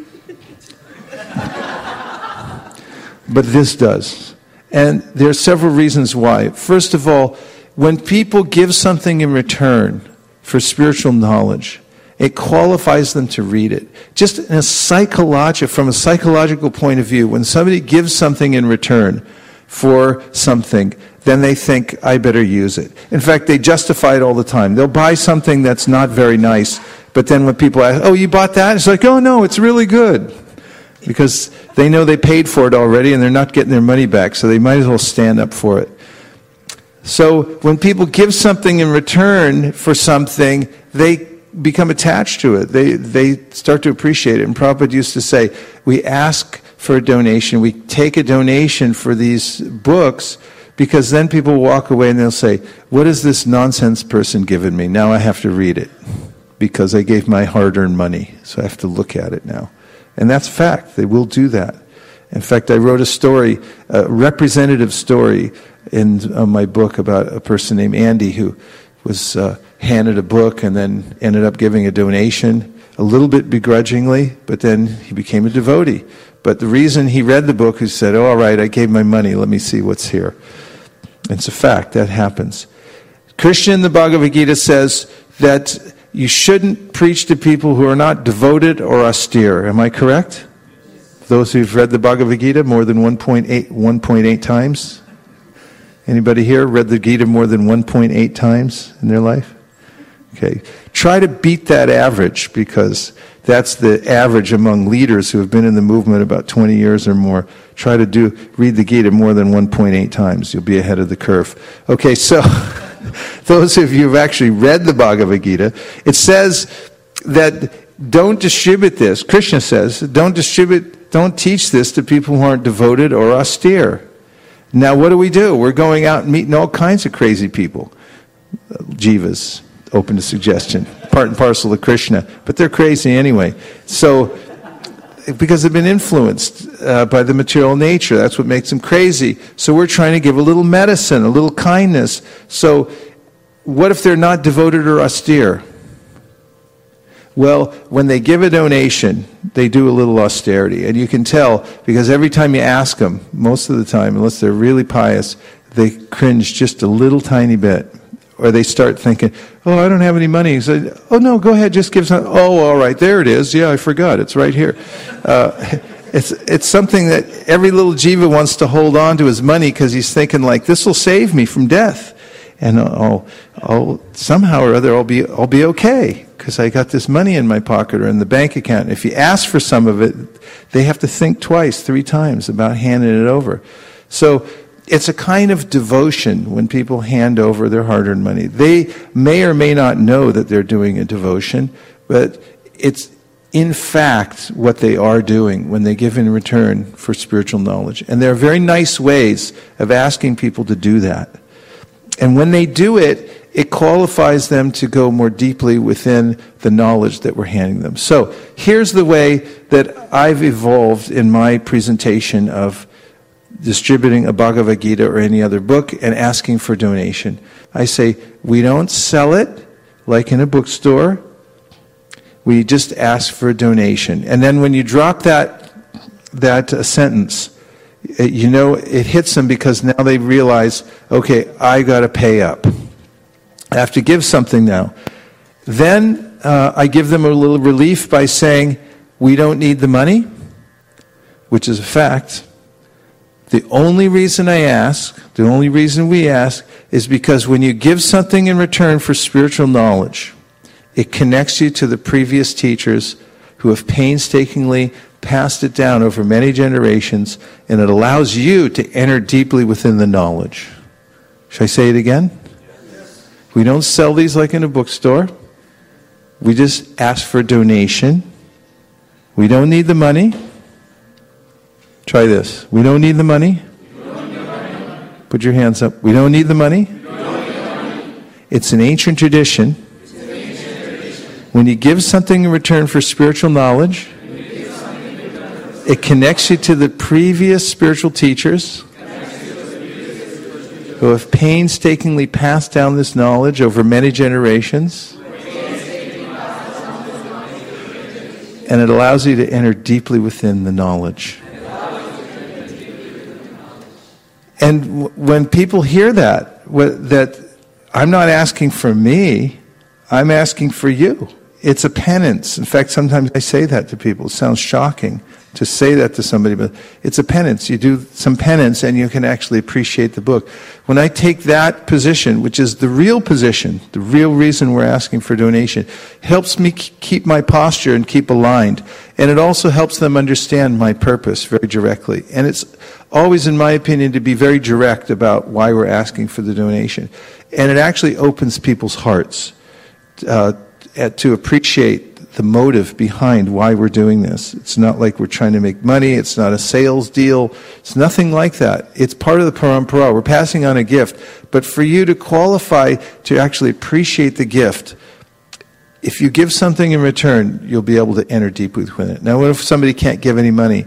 A: But this does. And there are several reasons why. First of all, when people give something in return for spiritual knowledge, it qualifies them to read it. Just in a psychological, from a psychological point of view, when somebody gives something in return for something, then they think, I better use it. In fact, they justify it all the time. They'll buy something that's not very nice, but then when people ask, oh, you bought that? It's like, oh, no, it's really good. Because they know they paid for it already and they're not getting their money back, so they might as well stand up for it. So when people give something in return for something, they become attached to it. They they start to appreciate it. And Prabhupada used to say, we ask for a donation, we take a donation for these books, because then people walk away and they'll say, what has this nonsense person given me? Now I have to read it, because I gave my hard-earned money, so I have to look at it now. And that's fact. They will do that. In fact, I wrote a story, a representative story in uh, my book about a person named Andy who was uh, handed a book and then ended up giving a donation, a little bit begrudgingly, but then he became a devotee. But the reason he read the book, he said, oh, all right, I gave my money, let me see what's here. It's a fact, that happens. Krishna in the Bhagavad Gita says that you shouldn't preach to people who are not devoted or austere. Am I correct? Those who've read the Bhagavad Gita more than one point eight times? Anybody here read the Gita more than one point eight times in their life? Okay. Try to beat that average, because that's the average among leaders who have been in the movement about twenty years or more. Try to do read the Gita more than one point eight times. You'll be ahead of the curve. Okay, so those of you who've actually read the Bhagavad Gita, it says that don't distribute this. Krishna says, don't distribute, don't teach this to people who aren't devoted or austere. Now, what do we do? We're going out and meeting all kinds of crazy people. Jivas, open to suggestion, part and parcel of Krishna, but they're crazy anyway. So, because they've been influenced uh, by the material nature, that's what makes them crazy. So we're trying to give a little medicine, a little kindness. So, what if they're not devoted or austere? Well, when they give a donation, they do a little austerity. And you can tell, because every time you ask them, most of the time, unless they're really pious, they cringe just a little tiny bit. Or they start thinking, oh, I don't have any money. So, oh, no, go ahead, just give some. Oh, all right, there it is. Yeah, I forgot. It's right here. Uh, it's it's something that every little jiva wants to hold on to his money, because he's thinking, like, this will save me from death. And I'll, I'll somehow or other I'll be I'll be okay, because I got this money in my pocket or in the bank account. If you ask for some of it, they have to think twice, three times about handing it over. So it's a kind of devotion when people hand over their hard-earned money. They may or may not know that they're doing a devotion, but it's in fact what they are doing when they give in return for spiritual knowledge. And there are very nice ways of asking people to do that. And when they do it, it qualifies them to go more deeply within the knowledge that we're handing them. So here's the way that I've evolved in my presentation of distributing a Bhagavad Gita or any other book and asking for donation. I say, we don't sell it like in a bookstore. We just ask for a donation. And then when you drop that, that uh, sentence, you know, it hits them, because now they realize, okay, I got to pay up. I have to give something now. Then uh, I give them a little relief by saying, we don't need the money, which is a fact. The only reason I ask, the only reason we ask, is because when you give something in return for spiritual knowledge, it connects you to the previous teachers who have painstakingly passed it down over many generations, and it allows you to enter deeply within the knowledge. Should I say it again? Yes. We don't sell these like in a bookstore. We just ask for donation. We don't need the money. Try this. We don't need the money. We don't need the money. Put your hands up. We don't need the money. We don't need the money. It's an ancient tradition. It's an ancient tradition. When you give something in return for spiritual knowledge, it connects you to the previous spiritual teachers who have painstakingly passed down this knowledge over many generations. And it allows you to enter deeply within the knowledge. And when people hear that, that I'm not asking for me, I'm asking for you. It's a penance. In fact, sometimes I say that to people. It sounds shocking to say that to somebody, but it's a penance. You do some penance and you can actually appreciate the book. When I take that position, which is the real position, the real reason we're asking for donation, helps me keep my posture and keep aligned. And it also helps them understand my purpose very directly. And it's always, in my opinion, to be very direct about why we're asking for the donation. And it actually opens people's hearts uh, to appreciate the motive behind why we're doing this. It's not like we're trying to make money. It's not a sales deal. It's nothing like that. It's part of the parampara. We're passing on a gift. But for you to qualify to actually appreciate the gift, if you give something in return, you'll be able to enter deeply within it. Now, what if somebody can't give any money?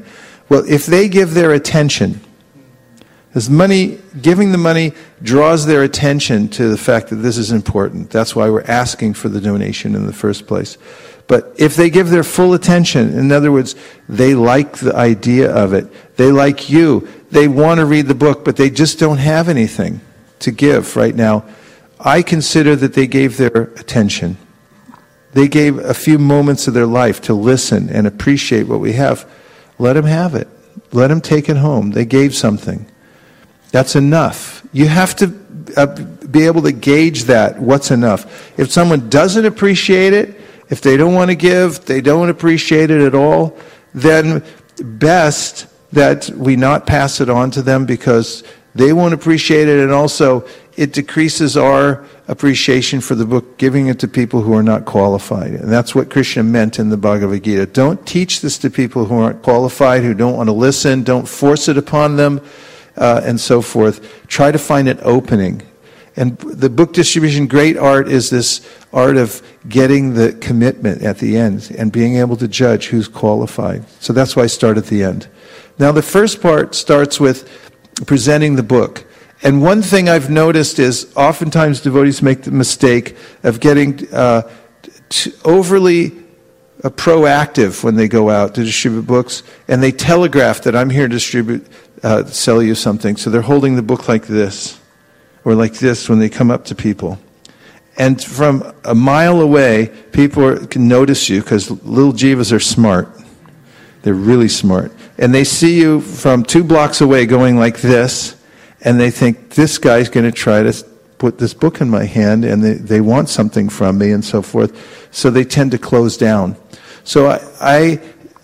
A: Well, if they give their attention, because money, giving the money draws their attention to the fact that this is important. That's why we're asking for the donation in the first place. But if they give their full attention, in other words, they like the idea of it, they like you, they want to read the book, but they just don't have anything to give right now, I consider that they gave their attention. They gave a few moments of their life to listen and appreciate what we have. Let them have it. Let them take it home. They gave something. That's enough. You have to uh, be able to gauge that, what's enough. If someone doesn't appreciate it, if they don't want to give, they don't appreciate it at all, then best that we not pass it on to them because they won't appreciate it, and also it decreases our appreciation for the book, giving it to people who are not qualified. And that's what Krishna meant in the Bhagavad Gita. Don't teach this to people who aren't qualified, who don't want to listen. Don't force it upon them, uh, and so forth. Try to find an opening. And the book distribution, great art is this art of getting the commitment at the end and being able to judge who's qualified. So that's why I start at the end. Now the first part starts with presenting the book. And one thing I've noticed is oftentimes devotees make the mistake of getting uh, t- overly uh, proactive when they go out to distribute books, and they telegraph that I'm here to distribute, uh, sell you something. So they're holding the book like this, or like this when they come up to people. And from a mile away, people are, can notice you because little jivas are smart. They're really smart. And they see you from two blocks away going like this, and they think, this guy's going to try to put this book in my hand, and they, they want something from me, and so forth. So they tend to close down. So I, I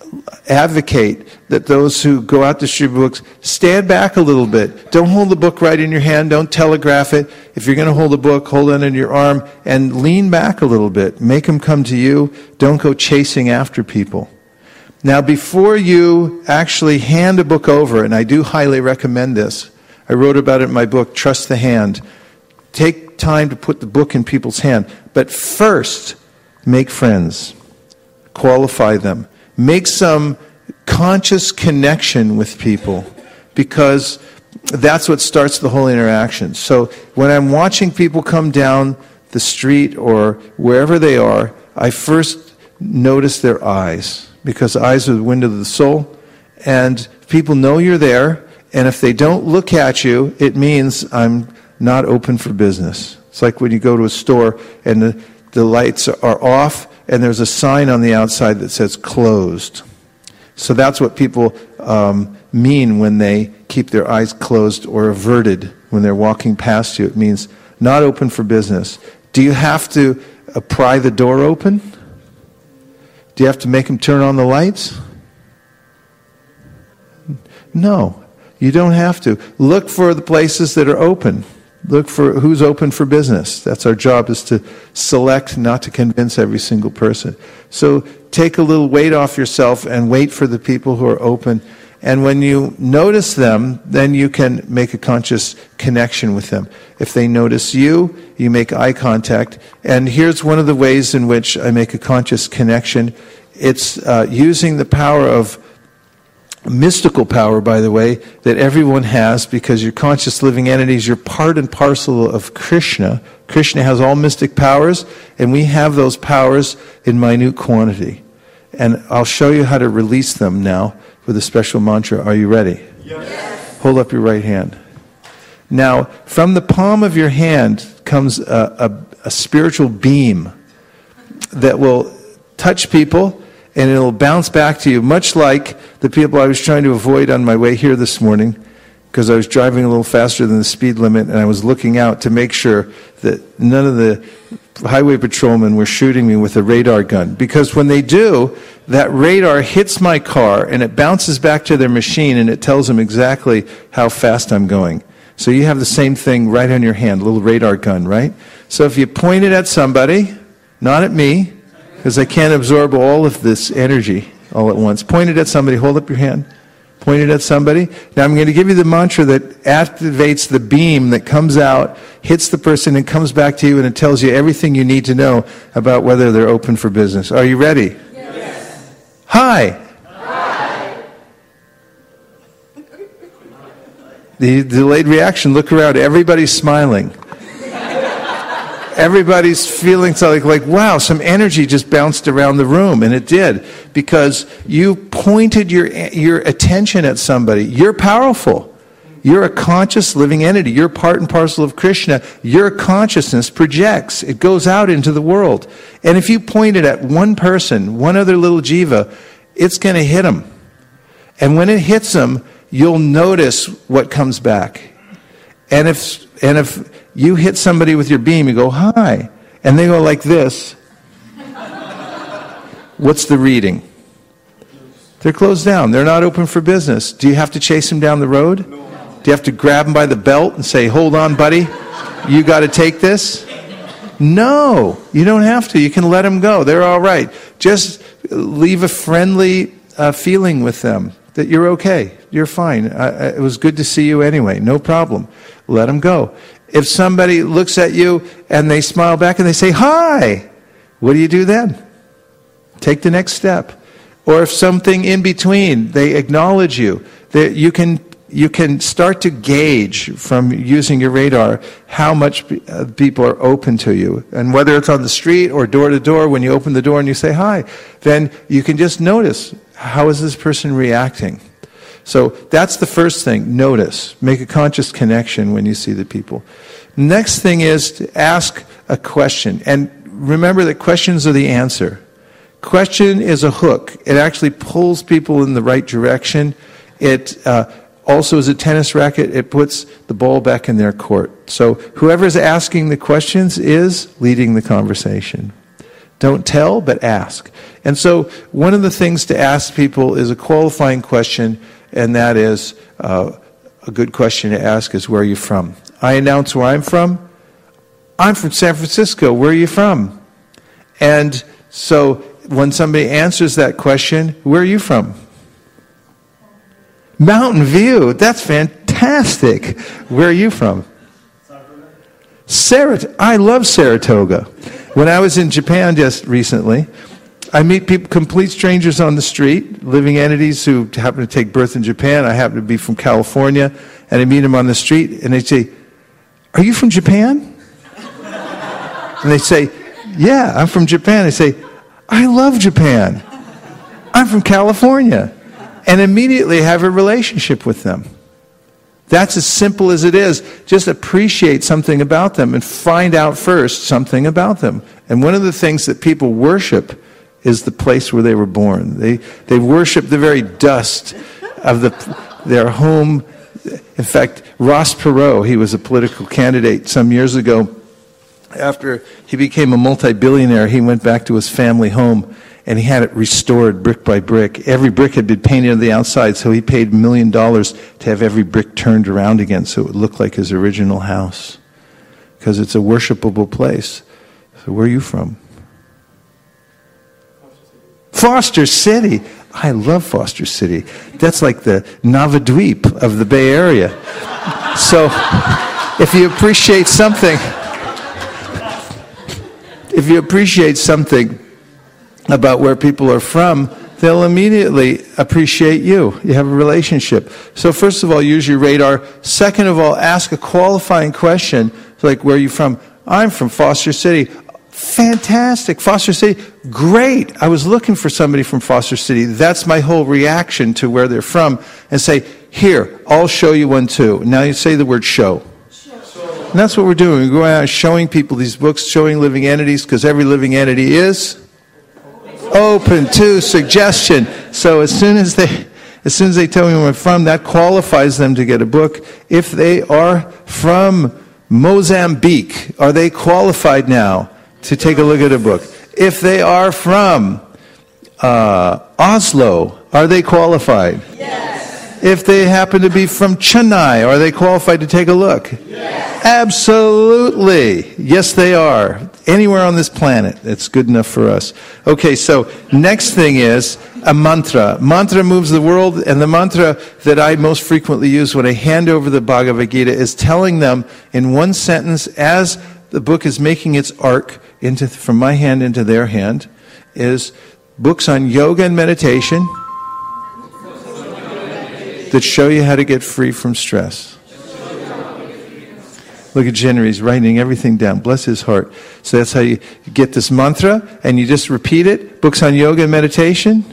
A: advocate that those who go out to distribute books, stand back a little bit. Don't hold the book right in your hand. Don't telegraph it. If you're going to hold a book, hold it in your arm, and lean back a little bit. Make them come to you. Don't go chasing after people. Now, before you actually hand a book over, and I do highly recommend this, I wrote about it in my book, Trust the Hand. Take time to put the book in people's hand. But first, make friends. Qualify them. Make some conscious connection with people, because that's what starts the whole interaction. So when I'm watching people come down the street or wherever they are, I first notice their eyes, because eyes are the window of the soul, and people know you're there. And if they don't look at you, it means I'm not open for business. It's like when you go to a store and the, the lights are off and there's a sign on the outside that says closed. So that's what people um, mean when they keep their eyes closed or averted when they're walking past you. It means not open for business. Do you have to uh, pry the door open? Do you have to make them turn on the lights? No. You don't have to. Look for the places that are open. Look for who's open for business. That's our job, is to select, not to convince every single person. So take a little weight off yourself and wait for the people who are open. And when you notice them, then you can make a conscious connection with them. If they notice you, you make eye contact. And here's one of the ways in which I make a conscious connection. It's uh, using the power of mystical power, by the way, that everyone has, because you're conscious living entities. You're part and parcel of Krishna. Krishna has all mystic powers, and we have those powers in minute quantity. And I'll show you how to release them now with a special mantra. Are you ready?
C: Yes.
A: Hold up your right hand. Now, from the palm of your hand comes a, a, a spiritual beam that will touch people, and it'll bounce back to you, much like the people I was trying to avoid on my way here this morning, because I was driving a little faster than the speed limit, and I was looking out to make sure that none of the highway patrolmen were shooting me with a radar gun. Because when they do, that radar hits my car, and it bounces back to their machine, and it tells them exactly how fast I'm going. So you have the same thing right on your hand, a little radar gun, right? So if you point it at somebody, not at me, because I can't absorb all of this energy all at once. Point it at somebody. Hold up your hand. Point it at somebody. Now I'm going to give you the mantra that activates the beam that comes out, hits the person, and comes back to you, and it tells you everything you need to know about whether they're open for business. Are you ready?
C: Yes.
A: Hi.
C: Hi.
A: the delayed reaction, look around, everybody's smiling. Everybody's feeling so like, like, wow, some energy just bounced around the room, and it did, because you pointed your your attention at somebody. You're powerful. You're a conscious living entity. You're part and parcel of Krishna. Your consciousness projects. It goes out into the world. And if you point it at one person, one other little jiva, it's going to hit them. And when it hits them, you'll notice what comes back. And if and if you hit somebody with your beam, you go, hi, and they go like this, what's the reading? They're closed down. They're not open for business. Do you have to chase them down the road? No. Do you have to grab them by the belt and say, hold on, buddy, you got to take this? No, you don't have to. You can let them go. They're all right. Just leave a friendly uh, feeling with them that you're okay. You're fine. I, I, it was good to see you anyway. No problem. Let them go. If somebody looks at you and they smile back and they say, hi, what do you do then? Take the next step. Or if something in between, they acknowledge you, that you can you can start to gauge from using your radar how much people are open to you. And whether it's on the street or door to door, when you open the door and you say hi, then you can just notice, how is this person reacting? So that's the first thing, notice. Make a conscious connection when you see the people. Next thing is to ask a question. And remember that questions are the answer. Question is a hook. It actually pulls people in the right direction. It uh, also is a tennis racket. It puts the ball back in their court. So whoever's asking the questions is leading the conversation. Don't tell, but ask. And so one of the things to ask people is a qualifying question, and that is uh, a good question to ask is, where are you from? I announce where I'm from. I'm from San Francisco. Where are you from? And so when somebody answers that question, where are you from? Mountain View. That's fantastic. Where are you from? Sarat- I love Saratoga. When I was in Japan just recently, I meet people, complete strangers on the street, living entities who happen to take birth in Japan. I happen to be from California, and I meet them on the street, and they say, are you from Japan? And they say, yeah, I'm from Japan. They say, I love Japan. I'm from California. And immediately have a relationship with them. That's as simple as it is. Just appreciate something about them and find out first something about them. And one of the things that people worship is the place where they were born. They they worship the very dust of the their home. In fact, Ross Perot, he was a political candidate some years ago. After he became a multi-billionaire, he went back to his family home and he had it restored brick by brick. Every brick had been painted on the outside, so he paid a million dollars to have every brick turned around again so it would look like his original house. Because it's a worshipable place. So where are you from? Foster City. I love Foster City. That's like the Navadweep of the Bay Area. So if you appreciate something, if you appreciate something about where people are from, they'll immediately appreciate you. You have a relationship. So first of all, use your radar. Second of all, ask a qualifying question, like, where are you from? I'm from Foster City. Fantastic. Foster City. Great. I was looking for somebody from Foster City. That's my whole reaction to where they're from. And say, here, I'll show you one too. Now you say the word show. And that's what we're doing. We're going out showing people these books, showing living entities, because every living entity is open to suggestion. So as soon as they as soon as they tell me where I'm from, that qualifies them to get a book. If they are from Mozambique, are they qualified now to take a look at a book? If they are from uh, Oslo, are they qualified?
C: Yes.
A: If they happen to be from Chennai, are they qualified to take a look?
C: Yes.
A: Absolutely. Yes, they are. Anywhere on this planet, it's good enough for us. Okay, so next thing is a mantra. Mantra moves the world, and the mantra that I most frequently use when I hand over the Bhagavad Gita is telling them in one sentence, as the book is making its arc into from my hand into their hand, is books on yoga and meditation that show you how to get free from stress. Look at Jenner, he's writing everything down. Bless his heart. So that's how you get this mantra, and you just repeat it. Books on yoga and meditation.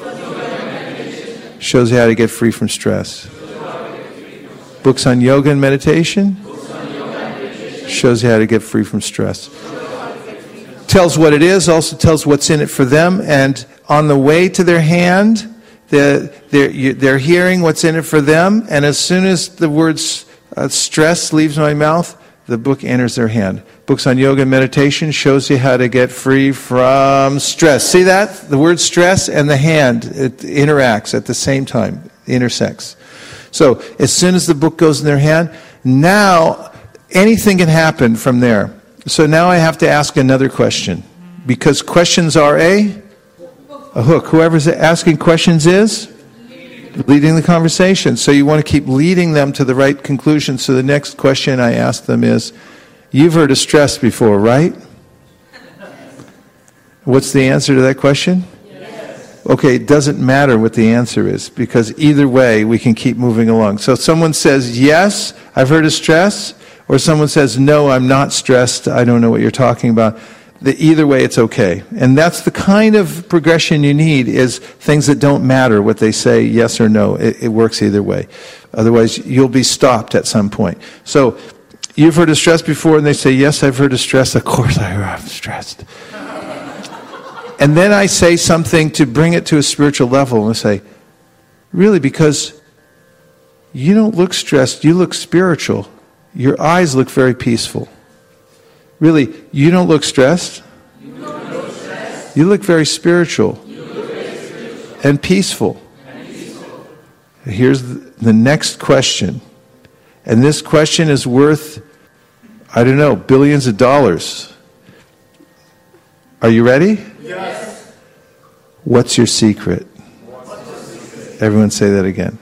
A: Shows you how to get free from stress. Books on yoga and meditation. Shows you how to get free from stress. Tells what it is, also tells what's in it for them, and on the way to their hand, they're, they're, they're hearing what's in it for them, and as soon as the words uh, stress leaves my mouth, the book enters their hand. Books on yoga and meditation shows you how to get free from stress. See that? The word stress and the hand, it interacts at the same time, intersects. So as soon as the book goes in their hand, now anything can happen from there. So now I have to ask another question, because questions are a a hook. Whoever's asking questions is leading the conversation. So you want to keep leading them to the right conclusion. So the next question I ask them is, you've heard of stress before, right? What's the answer to that question? Yes. Okay, it doesn't matter what the answer is, because either way we can keep moving along. So if someone says, yes, I've heard of stress, or someone says, no, I'm not stressed, I don't know what you're talking about, the, either way it's okay. And that's the kind of progression you need, is things that don't matter what they say, yes or no. It, it works either way. Otherwise, you'll be stopped at some point. So, you've heard of stress before, and they say, yes, I've heard of stress. Of course I am stressed. And then I say something to bring it to a spiritual level, and I say, really, because you don't look stressed, you look spiritual. Your eyes look very peaceful. Really, you don't look stressed. You, don't look, stressed. You look very spiritual, you look very spiritual. And, peaceful. and peaceful. Here's the, the next question. And this question is worth, I don't know, billions of dollars. Are you ready?
C: Yes.
A: What's your secret? What's your secret? Everyone say that again.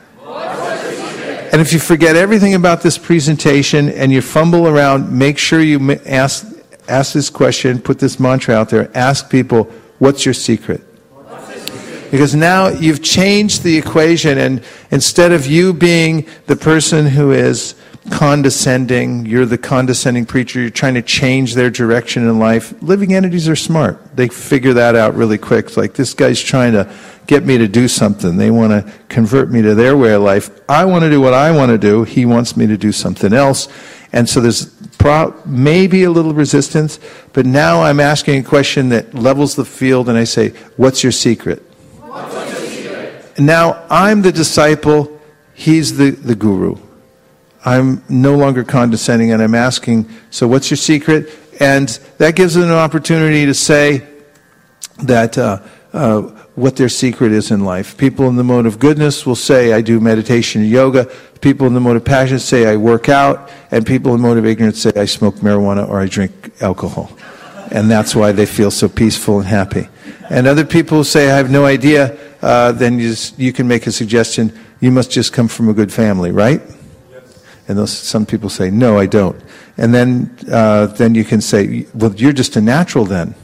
A: And if you forget everything about this presentation and you fumble around, make sure you ask ask this question, put this mantra out there, ask people, what's your secret? Because now you've changed the equation, and instead of you being the person who is condescending, you're the condescending preacher, you're trying to change their direction in life. Living entities are smart. They figure that out really quick. It's like, this guy's trying to get me to do something. They want to convert me to their way of life. I want to do what I want to do. He wants me to do something else. And so there's pro- maybe a little resistance, but now I'm asking a question that levels the field, and I say, what's your secret?
C: What's your secret?
A: And now I'm the disciple, he's the, the guru. I'm no longer condescending, and I'm asking, so what's your secret? And that gives them an opportunity to say that uh, uh, what their secret is in life. People in the mode of goodness will say, I do meditation and yoga. People in the mode of passion say, I work out. And people in the mode of ignorance say, I smoke marijuana or I drink alcohol. And that's why they feel so peaceful and happy. And other people say, I have no idea. Uh, then you, just, you can make a suggestion. You must just come from a good family, right? And those, some people say, no, I don't. And then uh, then you can say, well, you're just a natural then.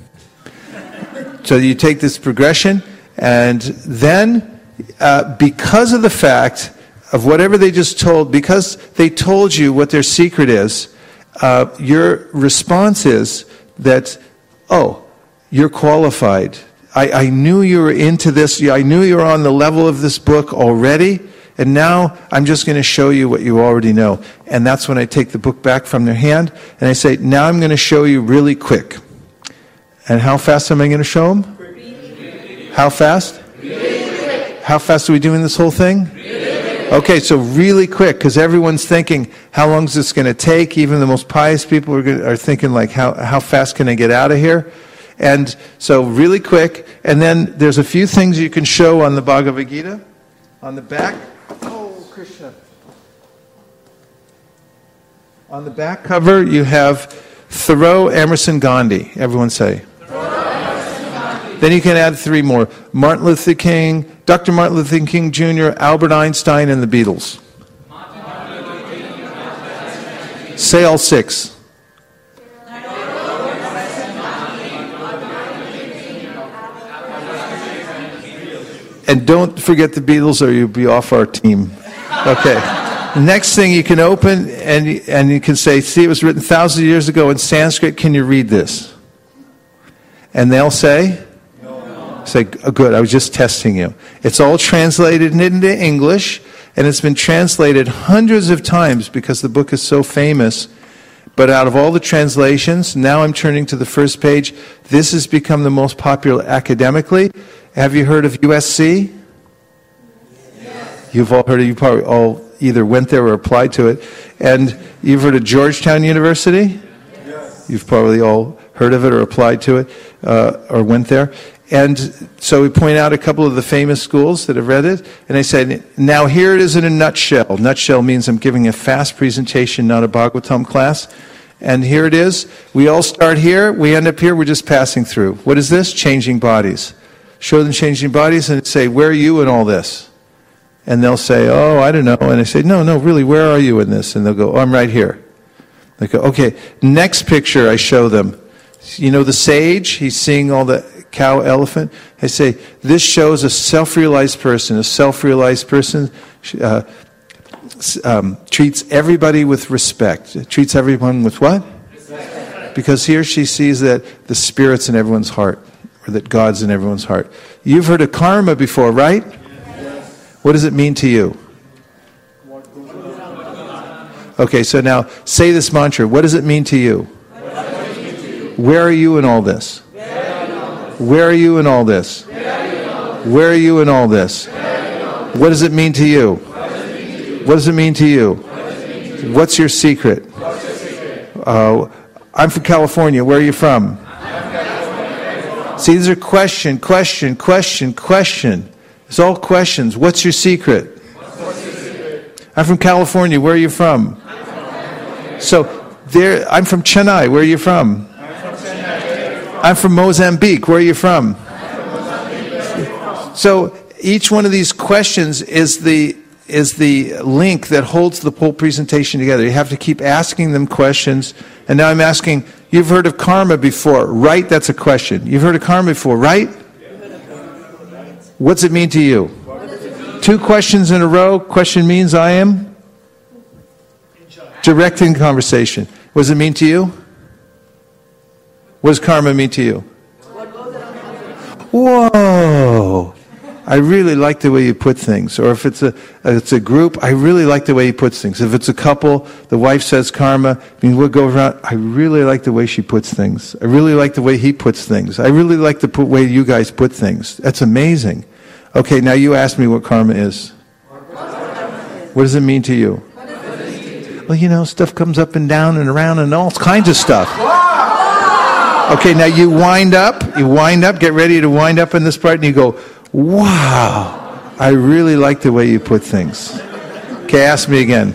A: So you take this progression, and then uh, because of the fact of whatever they just told, because they told you what their secret is, uh, your response is that, oh, you're qualified. I, I knew you were into this. I knew you were on the level of this book already. And now I'm just going to show you what you already know. And that's when I take the book back from their hand and I say, now I'm going to show you really quick. And how fast am I going to show them? Really how fast? Really how fast are we doing this whole thing? Really okay, so really quick, because everyone's thinking, how long is this going to take? Even the most pious people are, going, are thinking, like, how, how fast can I get out of here? And so really quick. And then there's a few things you can show on the Bhagavad Gita. On the back. Oh, Krishna. On the back cover, you have Thoreau, Emerson, Gandhi. Everyone say. Thoreau, Emerson, Gandhi. Then you can add three more. Martin Luther King, Doctor Martin Luther King Junior, Albert Einstein, and the Beatles. Say all six. And don't forget the Beatles or you'll be off our team. Okay. The next thing you can open and, and you can say, see, it was written thousands of years ago in Sanskrit. Can you read this? And they'll say, no. Say, oh, good, I was just testing you. It's all translated into English, and it's been translated hundreds of times because the book is so famous. But out of all the translations, now I'm turning to the first page. This has become the most popular academically. Have you heard of U S C? Yes. You've all heard of, you probably all either went there or applied to it. And you've heard of Georgetown University? Yes. You've probably all heard of it or applied to it uh, or went there. And so we point out a couple of the famous schools that have read it. And I said, now here it is in a nutshell. Nutshell means I'm giving a fast presentation, not a Bhagavatam class. And here it is. We all start here. We end up here. We're just passing through. What is this? Changing bodies. Show them changing bodies and say, where are you in all this? And they'll say, oh, I don't know. And I say, no, no, really, where are you in this? And they'll go, oh, I'm right here. They go, okay, next picture I show them. You know the sage? He's seeing all the cow, elephant. I say, this shows a self-realized person. A self-realized person uh, um, treats everybody with respect. Treats everyone with what? Respect. Because he or she sees that the Spirit's in everyone's heart, or that God's in everyone's heart. You've heard of karma before, right? What does it mean to you? Okay, so now say this mantra. What does it mean to you? Where are you in all this? Where are you in all this? Where are you in all this? What does it mean to you? What does it mean to you? What's your secret? Uh, I'm from California. Where are you from? See, these are question, question, question, question. It's all questions. What's your secret? What's your secret? I'm from California. Where are you from? I'm from so there, I'm from Chennai. Where are you from? I'm from Chennai. I'm from Mozambique. Where are you from? I'm from Mozambique. So each one of these questions is the is the link that holds the whole presentation together. You have to keep asking them questions. And now I'm asking, you've heard of karma before, right? That's a question. You've heard of karma before, right? What's it mean to you? Two questions in a row. Question means I am directing conversation. What does it mean to you? What does karma mean to you? Whoa! I really like the way you put things. Or if it's a it's a group, I really like the way he puts things. If it's a couple, the wife says karma, I mean, we'll go around, I really like the way she puts things. I really like the way he puts things. I really like the put, way you guys put things. That's amazing. Okay, now you ask me what karma is. What does it mean to you? Well, you know, stuff comes up and down and around and all kinds of stuff. Okay, now you wind up, you wind up, get ready to wind up in this part, and you go, wow, I really like the way you put things. Okay, ask me again.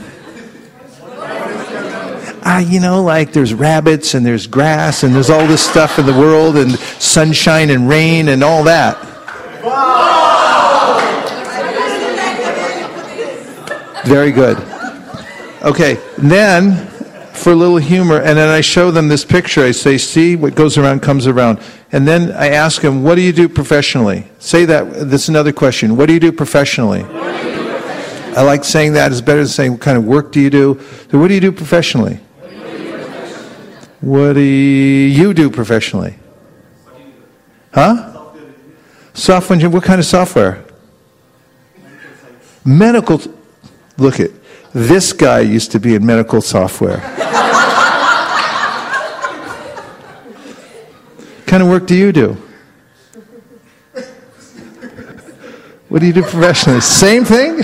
A: Ah, you know, like there's rabbits and there's grass and there's all this stuff in the world and sunshine and rain and all that. Very good. Okay, then for a little humor, and then I show them this picture. I say, see, what goes around comes around. And then I ask them, what do you do professionally? Say that. This is another question. What do you do professionally? Do you do professionally? I like saying that. It's better than saying, what kind of work do you do? So what do you do professionally? What do you do professionally? What do you do professionally? Huh? Software engineer. What kind of software? Medical. Look it. This guy used to be in medical software. What kind of work do you do? What do you do professionally? Same thing?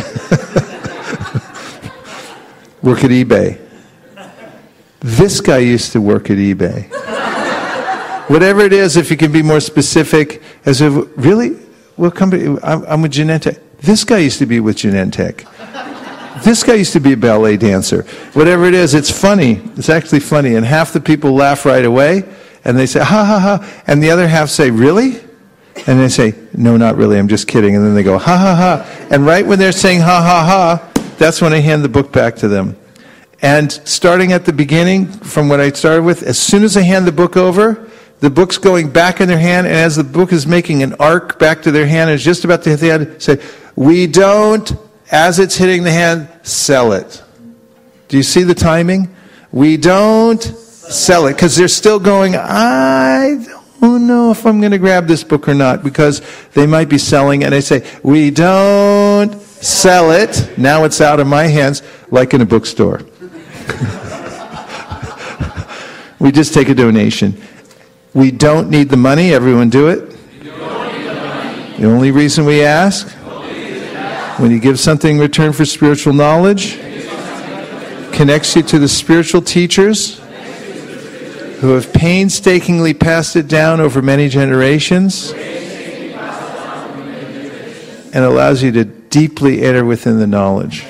A: Work at eBay. This guy used to work at eBay. Whatever it is, if you can be more specific, as if, really? What company? I'm, I'm with Genentech. This guy used to be with Genentech. This guy used to be a ballet dancer. Whatever it is, it's funny. It's actually funny. And half the people laugh right away, and they say, ha, ha, ha. And the other half say, really? And they say, no, not really, I'm just kidding. And then they go, ha, ha, ha. And right when they're saying, ha, ha, ha, that's when I hand the book back to them. And starting at the beginning, from what I started with, as soon as I hand the book over, the book's going back in their hand, and as the book is making an arc back to their hand, and it's just about to hit the end, say, we don't As it's hitting the hand, sell it. Do you see the timing? We don't sell it because they're still going, I don't know if I'm going to grab this book or not, because they might be selling, and I say, we don't sell it. Now it's out of my hands, like in a bookstore. We just take a donation. We don't need the money. Everyone do it. The, the only reason we ask, when you give something in return for spiritual knowledge, connects you to the spiritual teachers who have painstakingly passed it down over many generations, and allows you to deeply enter within the knowledge.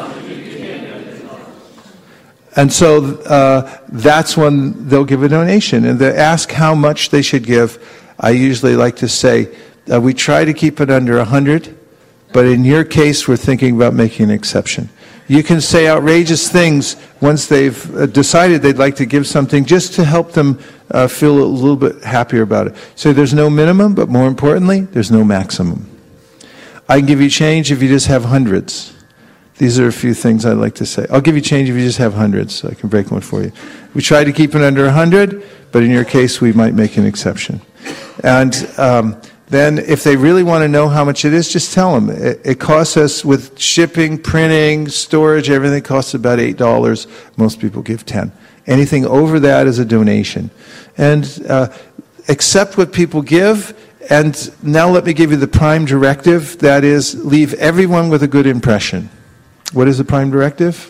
A: And so uh, that's when they'll give a donation. And they ask how much they should give. I usually like to say, uh, we try to keep it under one hundred, but in your case, we're thinking about making an exception. You can say outrageous things once they've uh, decided they'd like to give something, just to help them uh, feel a little bit happier about it. So there's no minimum, but more importantly, there's no maximum. I can give you change if you just have hundreds. These are a few things I'd like to say. I'll give you change if you just have hundreds, so I can break one for you. We try to keep it under one hundred, but in your case, we might make an exception. And um, then if they really want to know how much it is, just tell them. It, it costs us, with shipping, printing, storage, everything costs about eight dollars. Most people give ten dollars. Anything over that is a donation. And uh, accept what people give. And now let me give you the prime directive. That is, leave everyone with a good impression. What is the prime directive?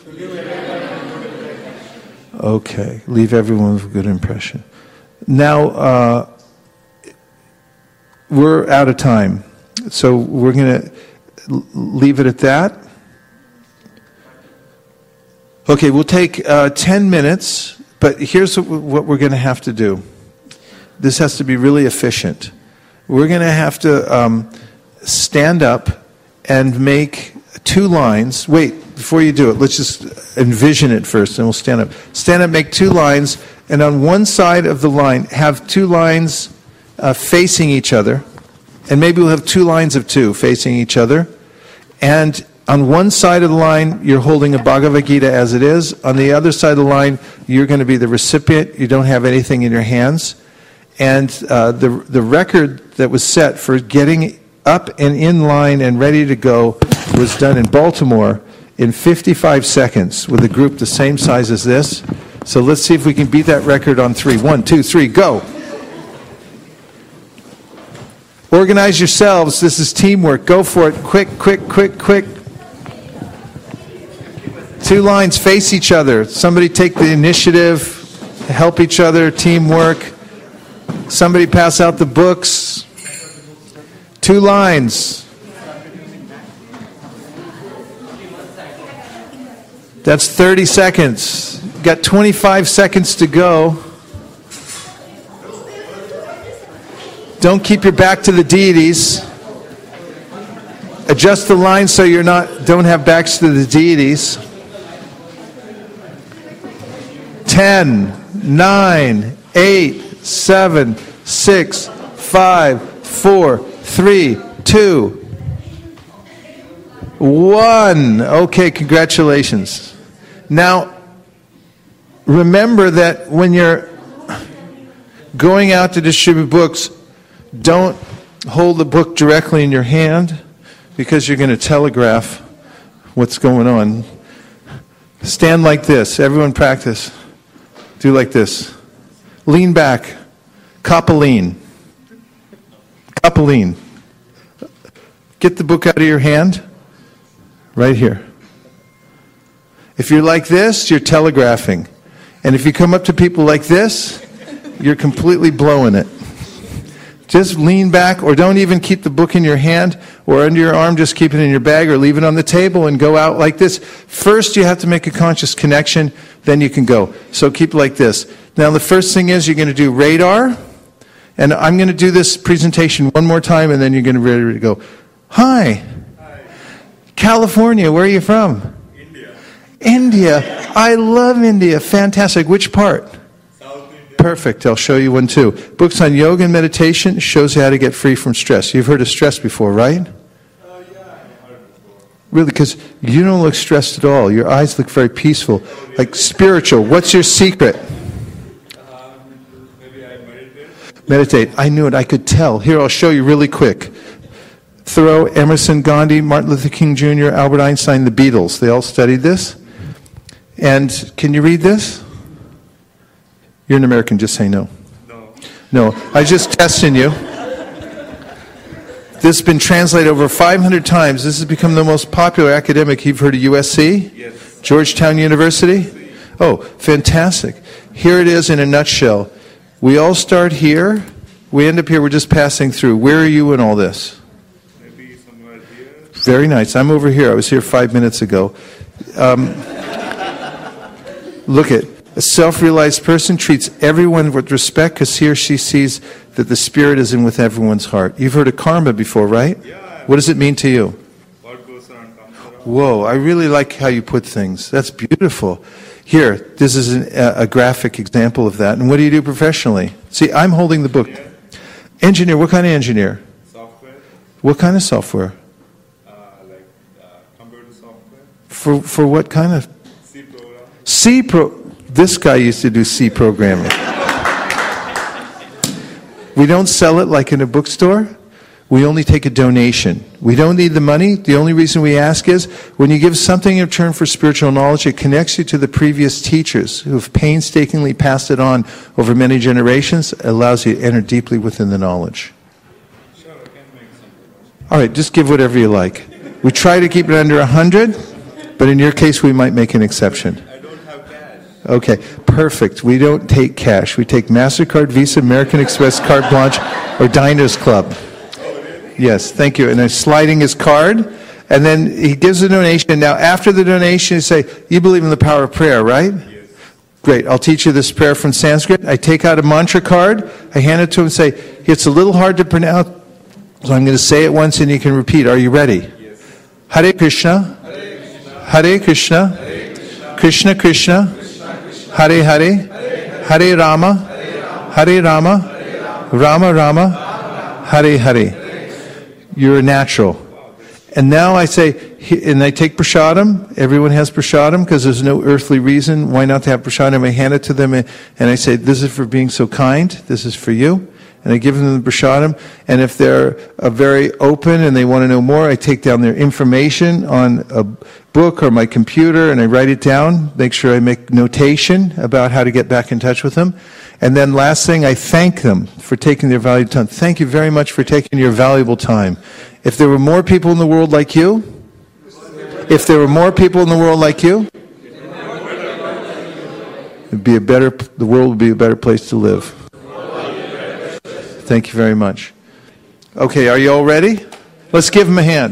A: Okay, leave everyone with a good impression. Now, uh, we're out of time, so we're going to leave it at that. Okay, we'll take uh, ten minutes, but here's what we're going to have to do. This has to be really efficient. We're going to have to um, stand up and make two lines. Wait, before you do it, let's just envision it first, and we'll stand up. Stand up, make two lines, and on one side of the line, have two lines uh, facing each other, and maybe we'll have two lines of two facing each other. And on one side of the line, you're holding a Bhagavad Gita as it is. On the other side of the line, you're going to be the recipient. You don't have anything in your hands. And uh, the the record that was set for getting up and in line and ready to go was done in Baltimore in fifty-five seconds with a group the same size as this. So let's see if we can beat that record on three. One, two, three, go. Organize yourselves. This is teamwork. Go for it. Quick, quick, quick, quick. Two lines face each other. Somebody take the initiative. Help each other. Teamwork. Somebody pass out the books. Two lines. That's thirty seconds. Got twenty-five seconds to go. Don't keep your back to the deities. Adjust the line so you're not don't have backs to the deities. Ten, nine, eight, seven, six, five, four, three, two, one. Okay, congratulations. Now, remember that when you're going out to distribute books, don't hold the book directly in your hand, because you're going to telegraph what's going on. Stand like this. Everyone practice. Do like this. Lean back. Copaline. Copaline. Get the book out of your hand. Right here. If you're like this, you're telegraphing. And if you come up to people like this, you're completely blowing it. Just lean back, or don't even keep the book in your hand or under your arm. Just keep it in your bag or leave it on the table and go out like this. First, you have to make a conscious connection. Then you can go. So keep it like this. Now, the first thing is you're going to do radar. And I'm going to do this presentation one more time, and then you're going to be ready to go. Hi.
D: Hi.
A: California. Where are you from?
D: India.
A: India. I love India. Fantastic. Which part?
D: South India.
A: Perfect. I'll show you one too. Books on yoga and meditation shows you how to get free from stress. You've heard of stress before, right?
D: Uh, yeah, I heard before.
A: Really, because you don't look stressed at all. Your eyes look very peaceful, like spiritual. What's your secret?
D: Um, maybe I meditate.
A: Meditate. I knew it. I could tell. Here, I'll show you really quick. Thoreau, Emerson, Gandhi, Martin Luther King Junior, Albert Einstein, the Beatles. They all studied this. And can you read this? You're an American. Just say no.
D: No.
A: No. I was just testing you. This has been translated over five hundred times. This has become the most popular academic. You've heard of U S C?
D: Yes.
A: Georgetown University? Oh, fantastic. Here it is in a nutshell. We all start here. We end up here. We're just passing through. Where are you in all this?
D: Maybe somewhere here.
A: Very nice. I'm over here. I was here five minutes ago. Um, look at a self-realized person treats everyone with respect because he or she sees that the Spirit is in with everyone's heart. You've heard of karma before, right?
D: Yeah.
A: What does it mean to you?
D: What goes around comes around.
A: Whoa, I really like how you put things. That's beautiful. Here, this is an, a, a graphic example of that. And what do you do professionally? See, I'm holding the book.
D: Engineer.
A: Engineer, what kind of engineer?
D: Software.
A: What kind of software?
D: Uh, like uh, computer software.
A: For for what kind of?
D: C program.
A: C pro. This guy used to do C programming. We don't sell it like in a bookstore. We only take a donation. We don't need the money. The only reason we ask is when you give something in return for spiritual knowledge, it connects you to the previous teachers who have painstakingly passed it on over many generations. It allows you to enter deeply within the knowledge.
D: Sure, I can make something.
A: All right, just give whatever you like. We try to keep it under one hundred, but in your case, we might make an exception.
D: I don't have cash.
A: Okay, perfect. We don't take cash. We take MasterCard, Visa, American Express, Carte Blanche, or Diners Club. Yes, thank you. And then sliding his card, and then he gives a donation. Now, after the donation, you say, you believe in the power of prayer, right?
D: Yes.
A: Great. I'll teach you this prayer from Sanskrit. I take out a mantra card. I hand it to him and say, it's a little hard to pronounce, so I'm going to say it once and you can repeat. Are you ready?
D: Yes.
A: Hare Krishna. Hare Krishna. Hare Krishna. Krishna Krishna. Hare Hare. Hare Rama. Hare Rama. Rama Rama. Hare Hare. You're a natural. And now I say, and I take prasadam. Everyone has prasadam because there's no earthly reason why not to have prasadam. I hand it to them and I say, this is for being so kind. This is for you. And I give them the prasadam. And if they're uh, very open and they want to know more, I take down their information on a book or my computer and I write it down. Make sure I make notation about how to get back in touch with them. And then last thing, I thank them for taking their valuable time. Thank you very much for taking your valuable time. If there were more people in the world like you, if there were more people in the world like you, it'd be a better, the world would be a better place to live. Thank you very much. Okay, are you all ready? Let's give them a hand.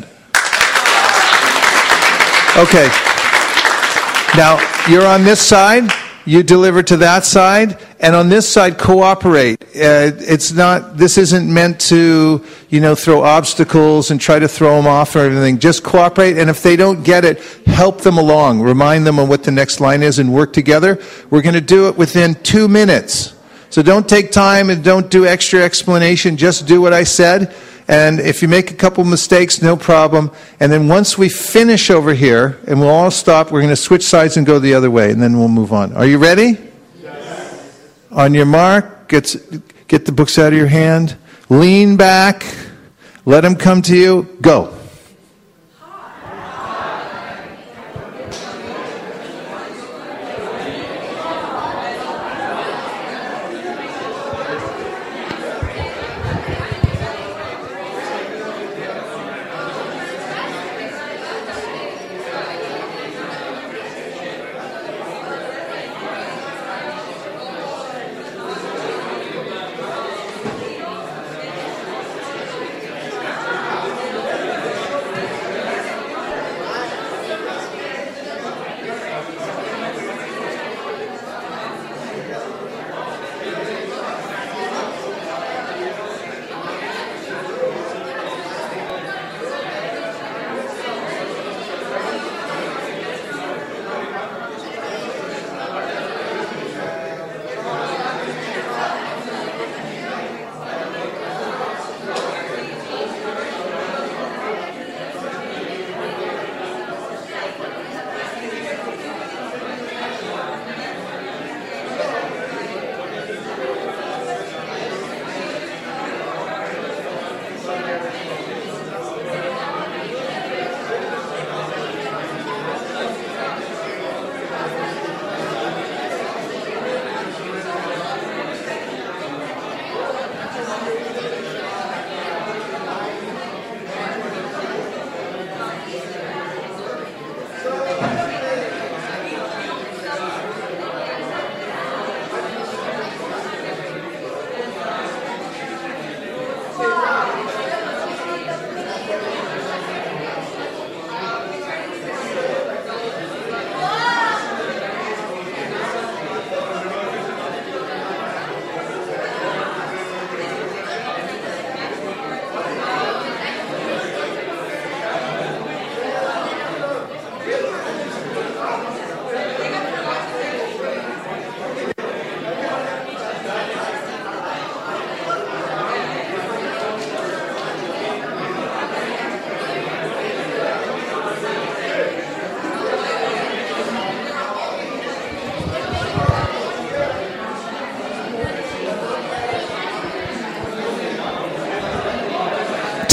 A: Okay. Now, you're on this side. You deliver to that side, and on this side, cooperate. Uh, it's not. This isn't meant to, you know, throw obstacles and try to throw them off or everything. Just cooperate, and if they don't get it, help them along. Remind them of what the next line is, and work together. We're going to do it within two minutes. So don't take time and don't do extra explanation. Just do what I said. And if you make a couple mistakes, no problem. And then once we finish over here, and we'll all stop, we're going to switch sides and go the other way, and then we'll move on. Are you ready?
D: Yes.
A: On your mark, get, get the books out of your hand. Lean back. Let them come to you. Go.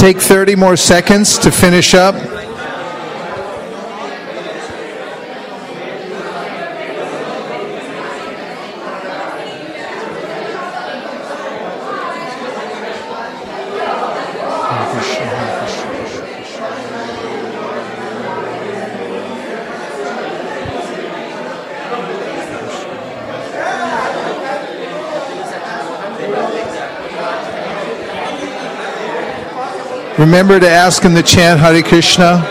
A: take thirty more seconds to finish up. Remember to ask him to chant Hare Krishna.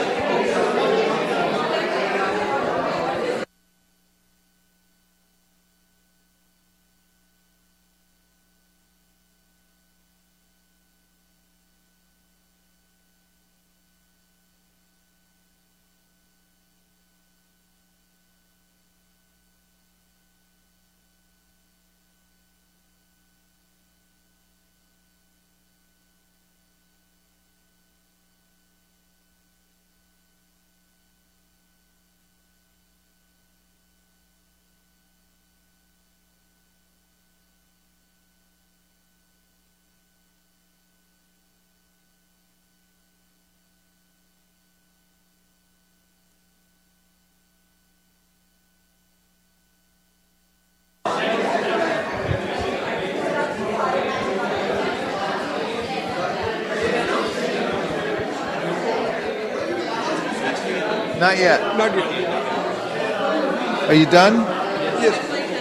A: Not yet.
D: Not yet.
A: Are you done?
D: Yes.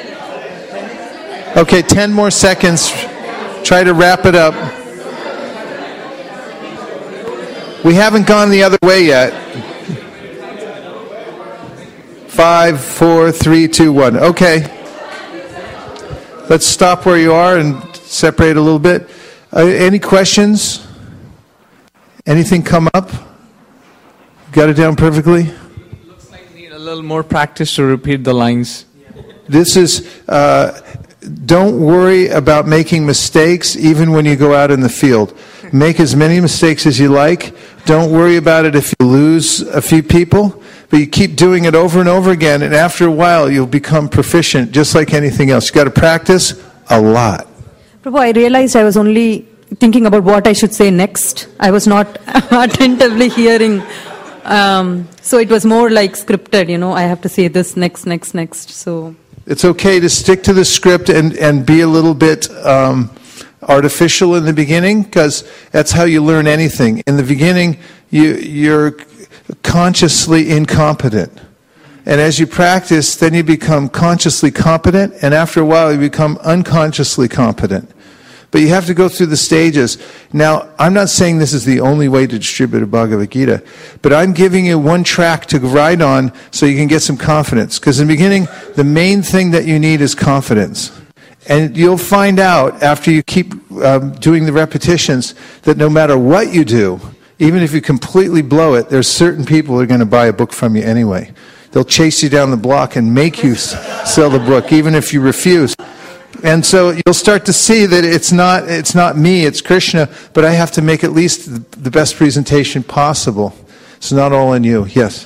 A: Okay, ten more seconds. Try to wrap it up. We haven't gone the other way yet. Five, four, three, two, one. Okay. Let's stop where you are and separate a little bit. Uh, any questions? Anything come up? Got it down perfectly?
E: Looks like you need a little more practice to repeat the lines.
A: This is, uh, don't worry about making mistakes even when you go out in the field. Make as many mistakes as you like. Don't worry about it if you lose a few people, but you keep doing it over and over again, and after a while you'll become proficient just like anything else. You've got to practice a lot.
F: Prabhu, I realized I was only thinking about what I should say next. I was not attentively hearing. Um, so it was more like scripted, you know, I have to say this next, next, next. So
A: it's okay to stick to the script and, and be a little bit um, artificial in the beginning, because that's how you learn anything. In the beginning, you, you're consciously incompetent. And as you practice, then you become consciously competent, and after a while you become unconsciously competent. But you have to go through the stages. Now, I'm not saying this is the only way to distribute a Bhagavad Gita, but I'm giving you one track to ride on so you can get some confidence. Because in the beginning, the main thing that you need is confidence. And you'll find out after you keep um, doing the repetitions that no matter what you do, even if you completely blow it, there's certain people who are going to buy a book from you anyway. They'll chase you down the block and make you s- sell the book, even if you refuse. And so you'll start to see that it's not it's not me, it's Krishna, but I have to make at least the best presentation possible. It's not all on you. Yes?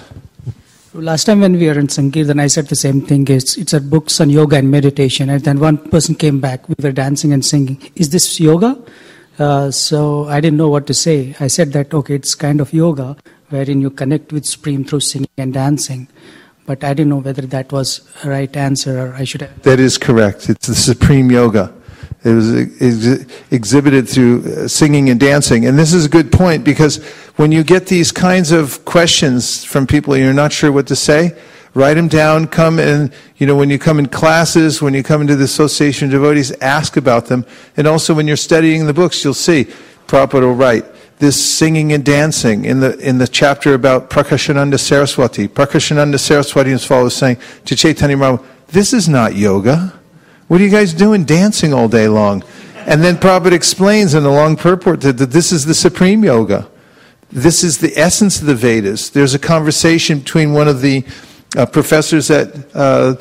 G: Last time when we were in Sankirtan, I said the same thing. It's, it's a books on yoga and meditation. And then one person came back. We were dancing and singing. Is this yoga? Uh, so I didn't know what to say. I said that, okay, it's kind of yoga, wherein you connect with Supreme through singing and dancing. But I didn't know whether that was a right answer or I should have...
A: That is correct. It's the Supreme Yoga. It was ex- exhibited through uh, singing and dancing. And this is a good point, because when you get these kinds of questions from people and you're not sure what to say, write them down, come and, you know, when you come in classes, when you come into the Association of Devotees, ask about them. And also when you're studying the books, you'll see, Prabhupada will write, this singing and dancing in the in the chapter about Prakashananda Saraswati. Prakashananda Saraswati is follows saying to Chaitanya Mahaprabhu, this is not yoga. What are you guys doing dancing all day long? And then Prabhupada explains in the long purport that, that this is the supreme yoga. This is the essence of the Vedas. There's a conversation between one of the uh, professors at, uh,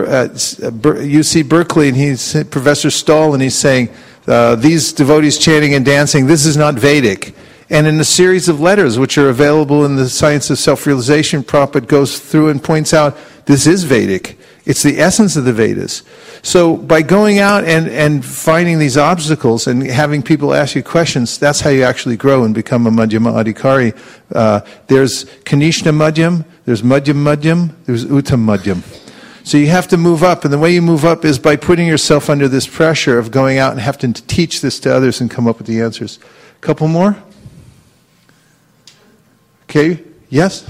A: at U C Berkeley, and he's Professor Stahl, and he's saying, uh, these devotees chanting and dancing, this is not Vedic. And in a series of letters, which are available in the Science of Self-Realization, Prabhupada goes through and points out, this is Vedic. It's the essence of the Vedas. So by going out and, and finding these obstacles and having people ask you questions, that's how you actually grow and become a Madhyama Adhikari. Uh, there's Kanishna Madhyam, there's Madhyam Madhyam, there's Uttam Madhyam. So you have to move up, and the way you move up is by putting yourself under this pressure of going out and having to teach this to others and come up with the answers. A couple more? Okay, yes?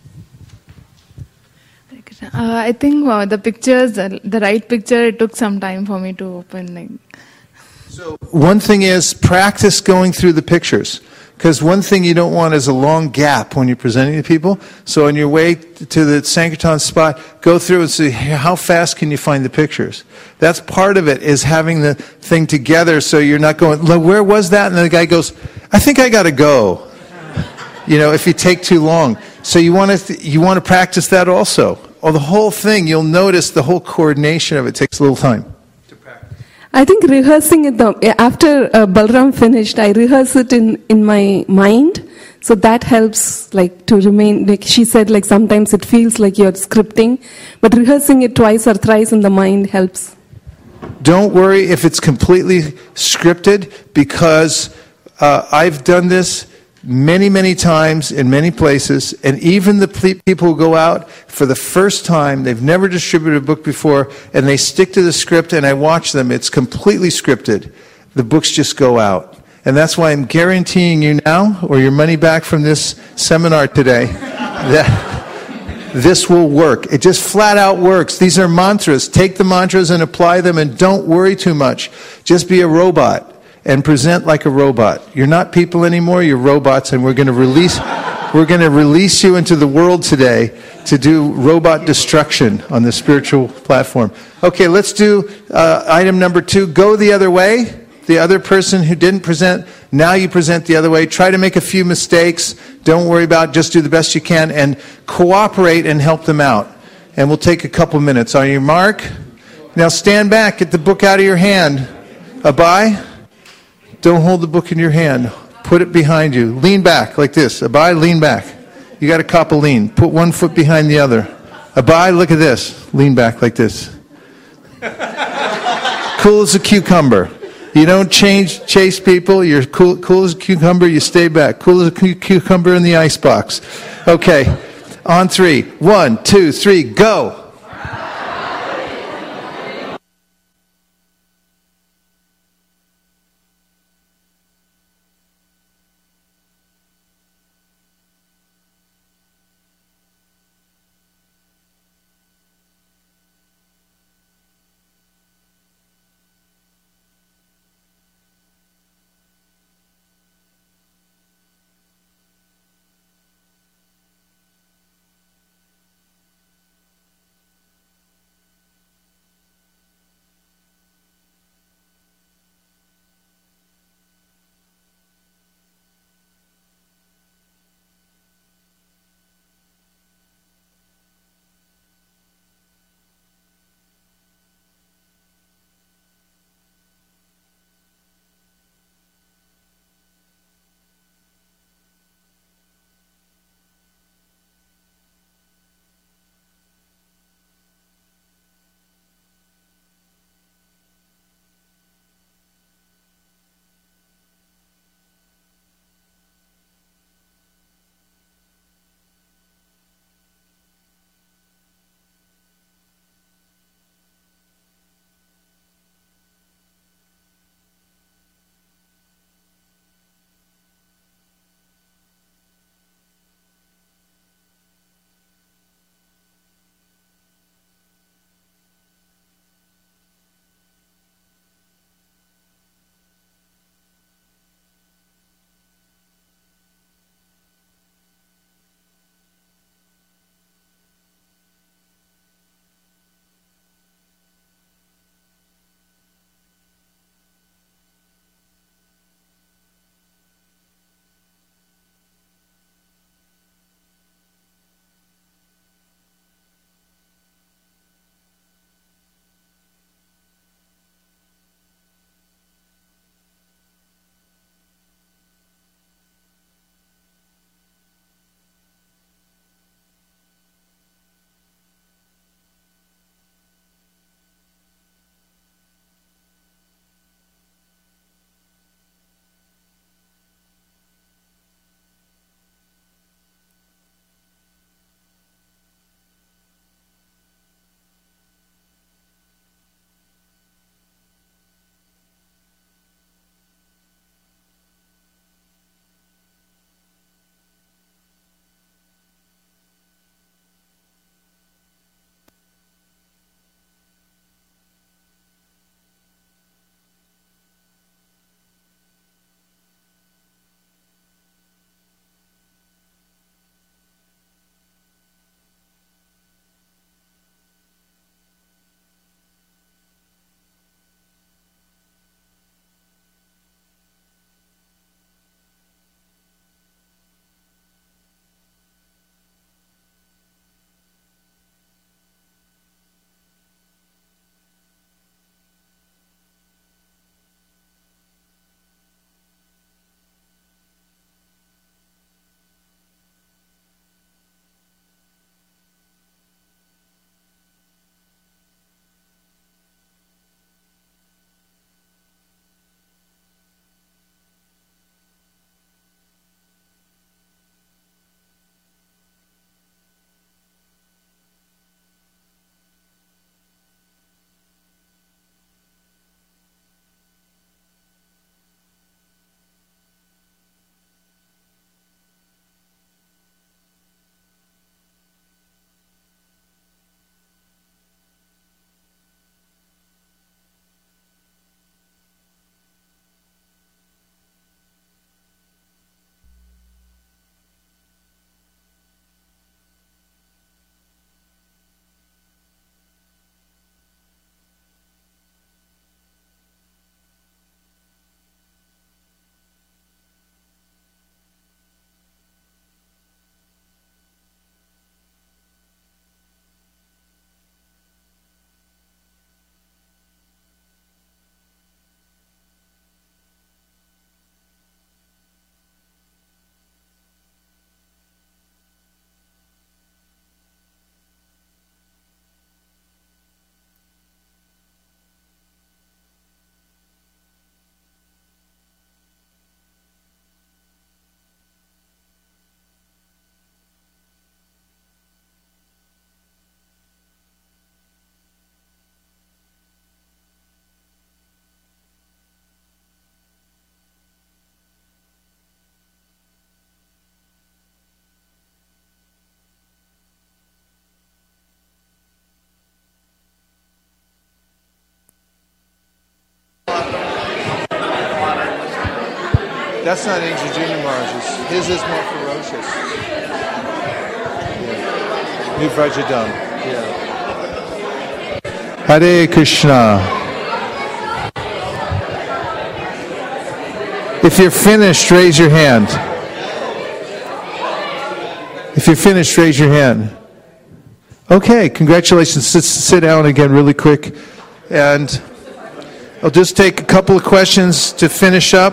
H: Uh, I think uh, the pictures, the, the right picture, it took some time for me to open. Like.
A: So one thing is practice going through the pictures. Because one thing you don't want is a long gap when you're presenting to people. So on your way to the Sankirtan spot, go through and see how fast can you find the pictures. That's part of it, is having the thing together so you're not going, where was that? And then the guy goes, I think I got to go. You know, if you take too long. So you want to you want to practice that also. Or the whole thing, you'll notice the whole coordination of it takes a little time.
I: I think rehearsing it, the, after uh, Balram finished, I rehearse it in, in my mind. So that helps, like, to remain, like she said, like sometimes it feels like you're scripting, but rehearsing it twice or thrice in the mind helps.
A: Don't worry if it's completely scripted, because uh, I've done this many, many times in many places, and even the ple- people who go out for the first time, they've never distributed a book before, and they stick to the script, and I watch them, it's completely scripted. The books just go out. And that's why I'm guaranteeing you now, or your money back from this seminar today, that this will work. It just flat out works. These are mantras. Take the mantras and apply them, and don't worry too much. Just be a robot and present like a robot. You're not people anymore, you're robots, and we're going to release we're going to release you into the world today to do robot destruction on the spiritual platform. Okay, let's do uh, item number two. Go the other way. The other person who didn't present, now you present the other way. Try to make a few mistakes. Don't worry about it. Just do the best you can and cooperate and help them out. And we'll take a couple minutes. On your mark. Now stand back. Get the book out of your hand. Abai. Don't hold the book in your hand. Put it behind you. Lean back like this. Abai, lean back. You got a couple lean. Put one foot behind the other. Abai, look at this. Lean back like this. Cool as a cucumber. You don't change, chase people. You're cool, cool as a cucumber. You stay back. Cool as a cu- cucumber in the icebox. Okay. On three. One, two, three, go. That's not Angel Junior Maharaj's. His is more ferocious. Yeah. New Vrajadam. Yeah. Hare Krishna. If you're finished, raise your hand. If you're finished, raise your hand. Okay, congratulations. Sit, sit down again really quick. And I'll just take a couple of questions to finish up.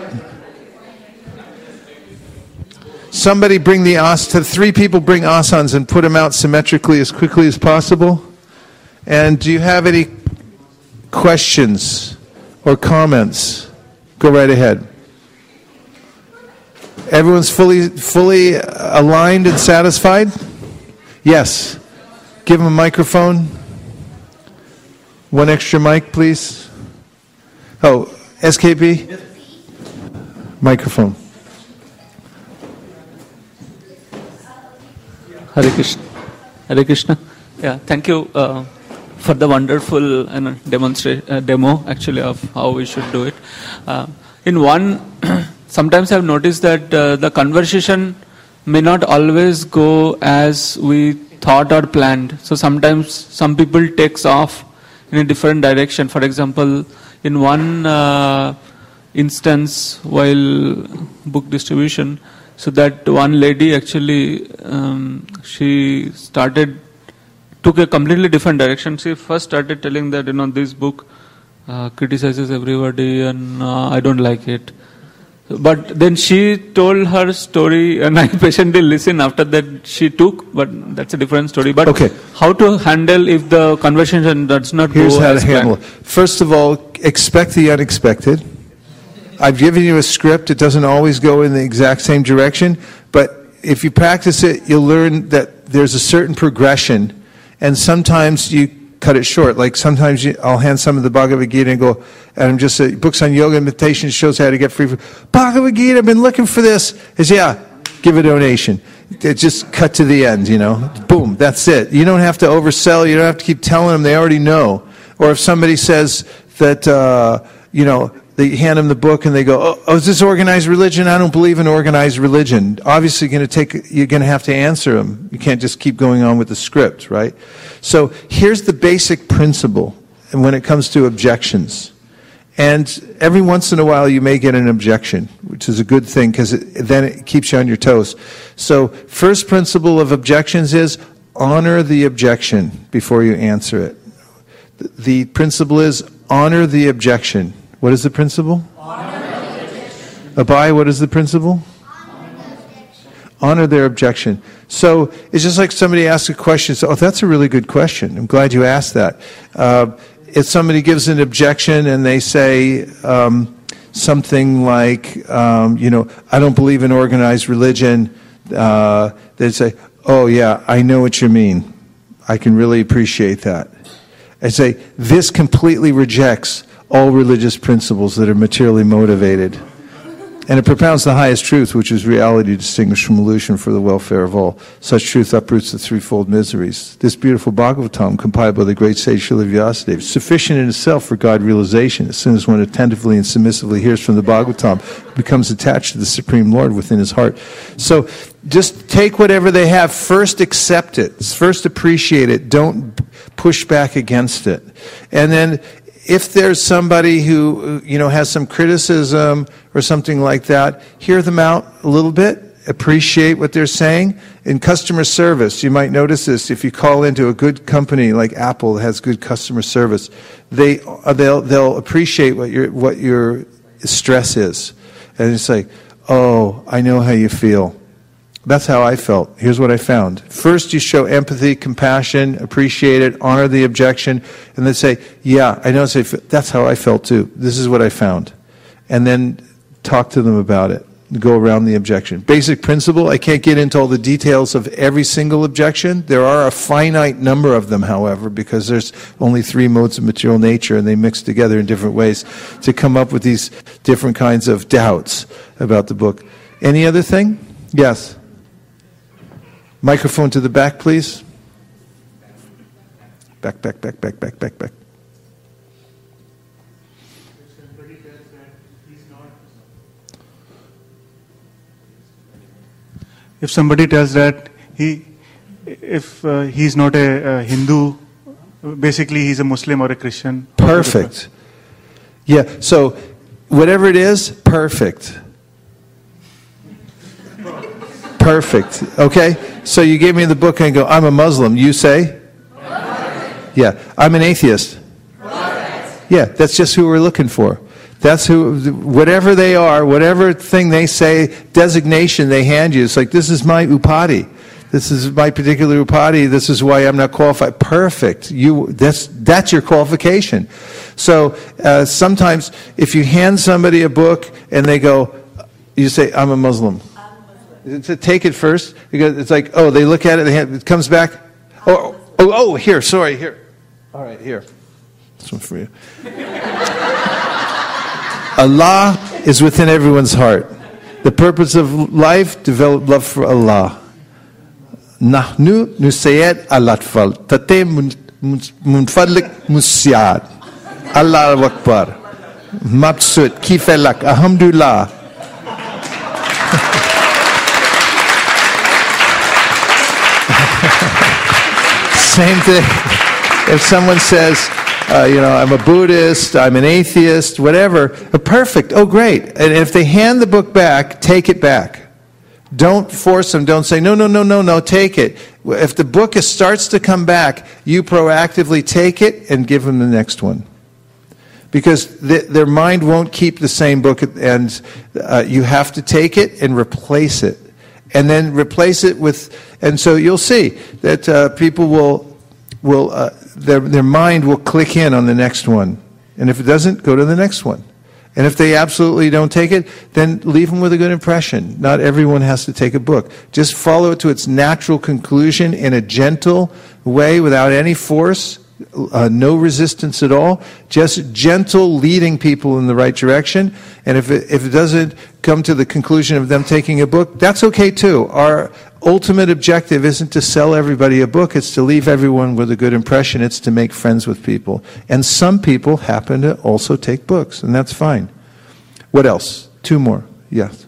A: Somebody bring the as to three people bring asans and put them out symmetrically as quickly as possible. And do you have any questions or comments? Go right ahead. Everyone's fully fully aligned and satisfied? Yes. Give them a microphone. One extra mic, please. Oh, S K P? Microphone.
E: Hare Krishna. Hare Krishna. Yeah, thank you uh, for the wonderful uh, demonstra- uh, demo, actually, of how we should do it. Uh, in one, sometimes I've noticed that uh, the conversation may not always go as we thought or planned. So sometimes some people takes off in a different direction. For example, in one uh, instance, while book distribution, so that one lady actually, um, she started, took a completely different direction. She first started telling that, you know, this book uh, criticizes everybody and uh, I don't like it. But then she told her story and I patiently listened. After that she took, but that's a different story. But
A: okay.
E: How to handle if the conversation does not
A: Here's
E: go
A: how
E: as
A: to handle
E: planned?
A: it. First of all, expect the unexpected. I've given you a script. It doesn't always go in the exact same direction, but if you practice it, you'll learn that there's a certain progression, and sometimes you cut it short. Like sometimes you, I'll hand some of the Bhagavad Gita and go, and I'm just saying, books on yoga and meditation shows how to get free from Bhagavad Gita. I've been looking for this. Is yeah, give a donation. It just cut to the end, you know. Boom, that's it. You don't have to oversell. You don't have to keep telling them. They already know. Or if somebody says that, uh, you know, they hand them the book and they go, oh, oh, is this organized religion? I don't believe in organized religion. Obviously, you're going to take, you're going to have to answer them. You can't just keep going on with the script, right? So here's the basic principle, and when it comes to objections. And every once in a while, you may get an objection, which is a good thing because then it keeps you on your toes. So first principle of objections is honor the objection before you answer it. The principle is honor the objection. What is the principle? Honor the objection. Abai, what is the principle? Honor the objection. Honor their objection. So it's just like somebody asks a question. So, oh, that's a really good question. I'm glad you asked that. Uh, if somebody gives an objection and they say um, something like, um, you know, I don't believe in organized religion, uh, they'd say, oh, yeah, I know what you mean. I can really appreciate that. I say, this completely rejects all religious principles that are materially motivated. And it propounds the highest truth, which is reality distinguished from illusion for the welfare of all. Such truth uproots the threefold miseries. This beautiful Bhagavatam, compiled by the great sage Srila Vyasadeva, sufficient in itself for God realization. As soon as one attentively and submissively hears from the Bhagavatam, becomes attached to the Supreme Lord within his heart. So just take whatever they have. First accept it. First appreciate it. Don't push back against it. And then if there's somebody who, you know, has some criticism or something like that, hear them out a little bit, appreciate what they're saying. In customer service, you might notice this, if you call into a good company like Apple that has good customer service, they, they'll, they'll appreciate what your, what your stress is. And it's like, oh, I know how you feel. That's how I felt. Here's what I found. First, you show empathy, compassion, appreciate it, honor the objection, and then say, yeah, I know. Say, that's how I felt too. This is what I found. And then talk to them about it. Go around the objection. Basic principle, I can't get into all the details of every single objection. There are a finite number of them, however, because there's only three modes of material nature, and they mix together in different ways to come up with these different kinds of doubts about the book. Any other thing? Yes. Microphone to the back, please. Back, back, back, back, back, back, back.
J: if somebody tells that he, if uh, he's not a, a Hindu, basically he's a Muslim or a Christian.
A: Perfect. Yeah, so whatever it is, perfect. Perfect. Okay? So you gave me the book and I go, I'm a Muslim. You say? Perfect. Yeah. I'm an atheist. Perfect. Yeah, that's just who we're looking for. That's who, whatever they are, whatever thing they say, designation they hand you, it's like, this is my upadi. This is my particular upadi. This is why I'm not qualified. Perfect. You, that's, that's your qualification. So uh, sometimes if you hand somebody a book and they go, you say, I'm a Muslim. To take it first, because it's like, oh, they look at it, they have, it comes back. Oh, oh, oh, here, sorry, here. All right, here. This one's for you. Allah is within everyone's heart. The purpose of life, develop love for Allah. Nahnu nusayed al-atfal. Tate munfadlik musyad. Allah Akbar. Mabsut. Kifelak. Alhamdulillah. Same thing. If someone says, uh, you know, I'm a Buddhist, I'm an atheist, whatever, uh, perfect, oh great. And if they hand the book back, take it back. Don't force them, don't say, no, no, no, no, no, take it. If the book is, starts to come back, you proactively take it and give them the next one. Because th- their mind won't keep the same book, and uh, you have to take it and replace it. And then replace it with, and so you'll see that uh, people will, will uh, their, their mind will click in on the next one. And if it doesn't, go to the next one. And if they absolutely don't take it, then leave them with a good impression. Not everyone has to take a book. Just follow it to its natural conclusion in a gentle way without any force. Uh, no resistance at all, just gentle leading people in the right direction. And if it, if it doesn't come to the conclusion of them taking a book, that's okay too. Our ultimate objective isn't to sell everybody a book, it's to leave everyone with a good impression, it's to make friends with people. And some people happen to also take books, and that's fine. What else? Two more. Yes.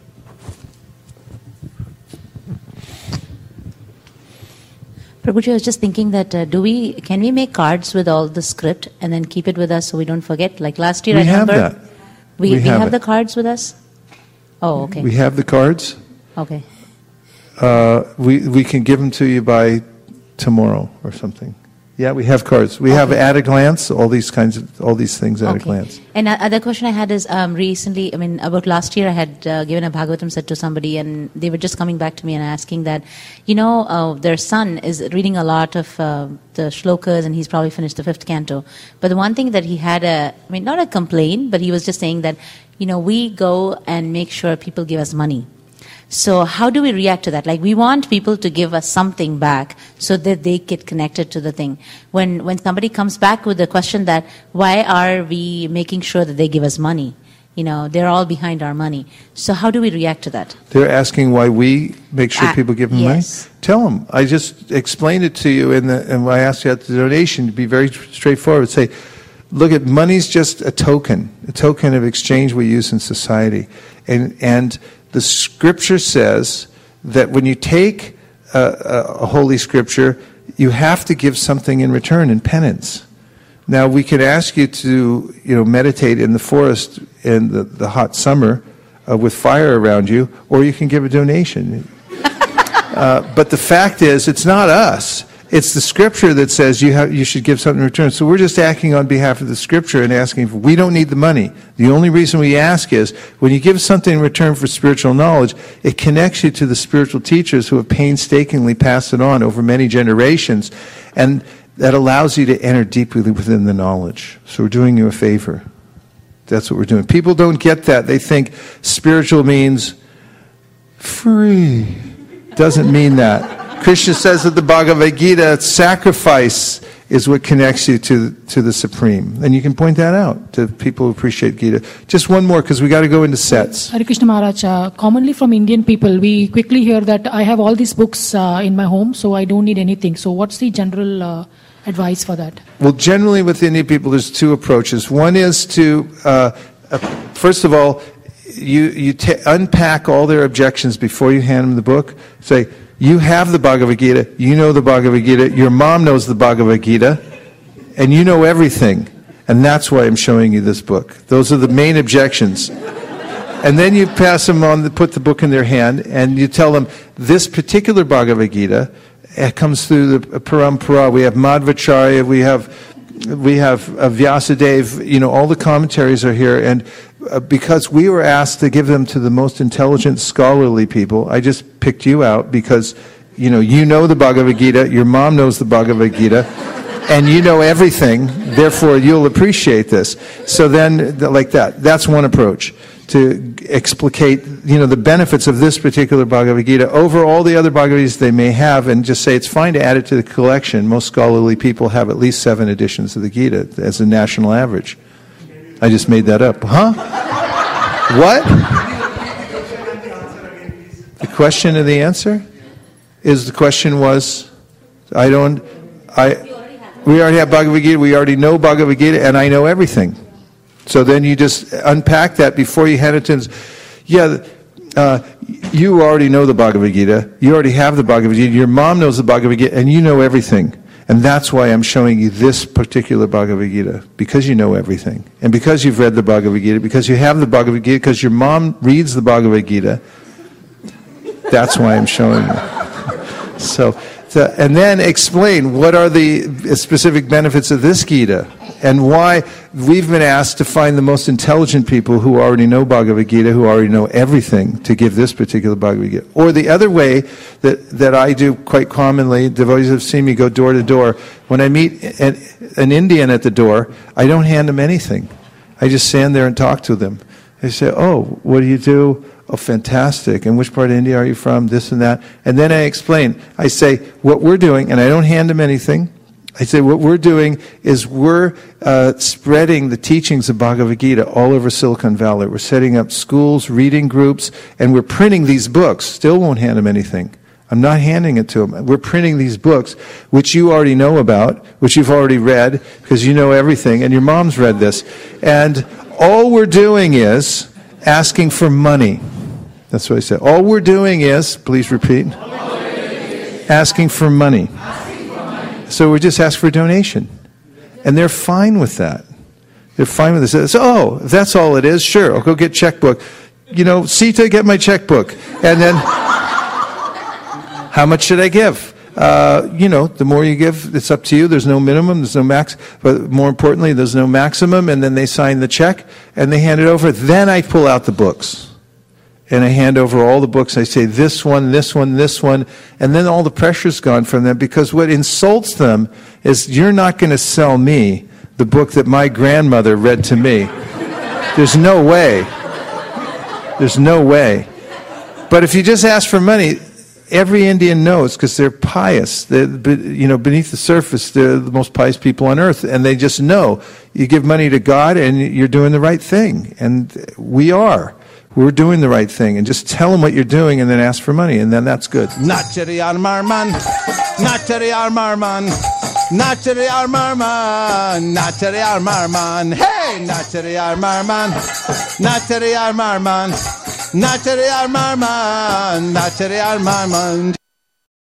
K: Prabhuji, I was just thinking that uh, do we can we make cards with all the script and then keep it with us so we don't forget? Like last year,
A: we
K: I
A: have
K: remember
A: that.
K: we,
A: we,
K: we
A: have,
K: have
A: the
K: cards with us. Oh, okay.
A: We have the cards.
K: Okay.
A: Uh, we we can give them to you by tomorrow or something. Yeah, we have cards. We okay. have at a glance, all these kinds of, all these things at
K: okay.
A: a glance.
K: And uh, other question I had is um, recently, I mean, about last year I had uh, given a Bhagavatam set to somebody and they were just coming back to me and asking that, you know, uh, their son is reading a lot of uh, the shlokas and he's probably finished the fifth canto. But the one thing that he had a, I mean, not a complaint, but he was just saying that, you know, we go and make sure people give us money. So how do we react to that? Like we want people to give us something back so that they get connected to the thing. When when somebody comes back with the question that why are we making sure that they give us money? You know, they're all behind our money. So how do we react to that?
A: They're asking why we make sure uh, people give them
K: yes.
A: money? Tell them. I just explained it to you in the, and when I asked you at the donation to be very straightforward. Say, look, at money's just a token, a token of exchange we use in society. And and the scripture says that when you take a, a holy scripture, you have to give something in return in penance. Now, we can ask you to, you know, meditate in the forest in the, the hot summer uh, with fire around you, or you can give a donation. uh, but the fact is, it's not us. It's the scripture that says you have, you should give something in return. So we're just acting on behalf of the scripture and asking, for, we don't need the money. The only reason we ask is, when you give something in return for spiritual knowledge, it connects you to the spiritual teachers who have painstakingly passed it on over many generations. And that allows you to enter deeply within the knowledge. So we're doing you a favor. That's what we're doing. People don't get that. They think spiritual means free. Doesn't mean that. Krishna says that the Bhagavad Gita, sacrifice is what connects you to to the Supreme. And you can point that out to people who appreciate Gita. Just one more, because we got to go into sets.
L: Hare Krishna Maharaj, uh, commonly from Indian people, we quickly hear that I have all these books uh, in my home, so I don't need anything. So what's the general uh, advice for that?
A: Well, generally with Indian people, there's two approaches. One is to, uh, uh, first of all, you, you t- unpack all their objections before you hand them the book. Say, you have the Bhagavad Gita, you know the Bhagavad Gita, your mom knows the Bhagavad Gita, and you know everything. And that's why I'm showing you this book. Those are the main objections. And then you pass them on, the, put the book in their hand, and you tell them, this particular Bhagavad Gita, it comes through the Parampara. We have Madhvacharya, we have we have uh, Vyasadeva, you know, all the commentaries are here. And uh, because we were asked to give them to the most intelligent, scholarly people, I just picked you out because, you know, you know the Bhagavad Gita, your mom knows the Bhagavad Gita, and you know everything, therefore you'll appreciate this. So then, like that, that's one approach, to explicate, you know, the benefits of this particular Bhagavad Gita over all the other Bhagavad Gitas they may have, and just say it's fine to add it to the collection. Most scholarly people have at least seven editions of the Gita as a national average. I just made that up. Huh? What? The question and the answer? Is the question was, I don't, I, we already have Bhagavad Gita, we already know Bhagavad Gita, and I know everything. So then you just unpack that before you hand it to them. Yeah, uh, you already know the Bhagavad Gita. You already have the Bhagavad Gita. Your mom knows the Bhagavad Gita, and you know everything. And that's why I'm showing you this particular Bhagavad Gita, because you know everything. And because you've read the Bhagavad Gita, because you have the Bhagavad Gita, because your mom reads the Bhagavad Gita, that's why I'm showing you. So, so, and then explain what are the specific benefits of this Gita, and why we've been asked to find the most intelligent people who already know Bhagavad Gita, who already know everything, to give this particular Bhagavad Gita. Or the other way that, that I do quite commonly, devotees have seen me go door to door. When I meet an, an Indian at the door, I don't hand them anything. I just stand there and talk to them. They say, oh, what do you do? Oh, fantastic. And which part of India are you from? This and that. And then I explain. I say, what we're doing, and I don't hand them anything. I say, what we're doing is we're uh, spreading the teachings of Bhagavad Gita all over Silicon Valley. We're setting up schools, reading groups, and we're printing these books. Still won't hand them anything. I'm not handing it to them. We're printing these books, which you already know about, which you've already read, because you know everything, and your mom's read this. And all we're doing is asking for money. That's what I said. All we're doing is, please repeat, asking for money. So we just ask for a donation. And they're fine with that. They're fine with this. So, oh, if that's all it is, sure, I'll go get checkbook. You know, Sita, get my checkbook. And then, how much should I give? Uh, you know, the more you give, it's up to you. There's no minimum, there's no max. But more importantly, there's no maximum. And then they sign the check, and they hand it over. Then I pull out the books. And I hand over all the books. I say, this one, this one, this one. And then all the pressure's gone from them, because what insults them is, you're not going to sell me the book that my grandmother read to me. There's no way. There's no way. But if you just ask for money, every Indian knows, because they're pious. They're, you know, beneath the surface, they're the most pious people on earth. And they just know, you give money to God and you're doing the right thing. And we are. We're doing the right thing, and just tell them what you're doing, and then ask for money, and then that's good.
M: Nachariyar Marman, Nachariyar Marman, Nachariyar Marman, Nachariyar Marman, hey, Nachariyar Marman, Nachariyar Marman, Nachariyar Marman, Nachariyar Marman.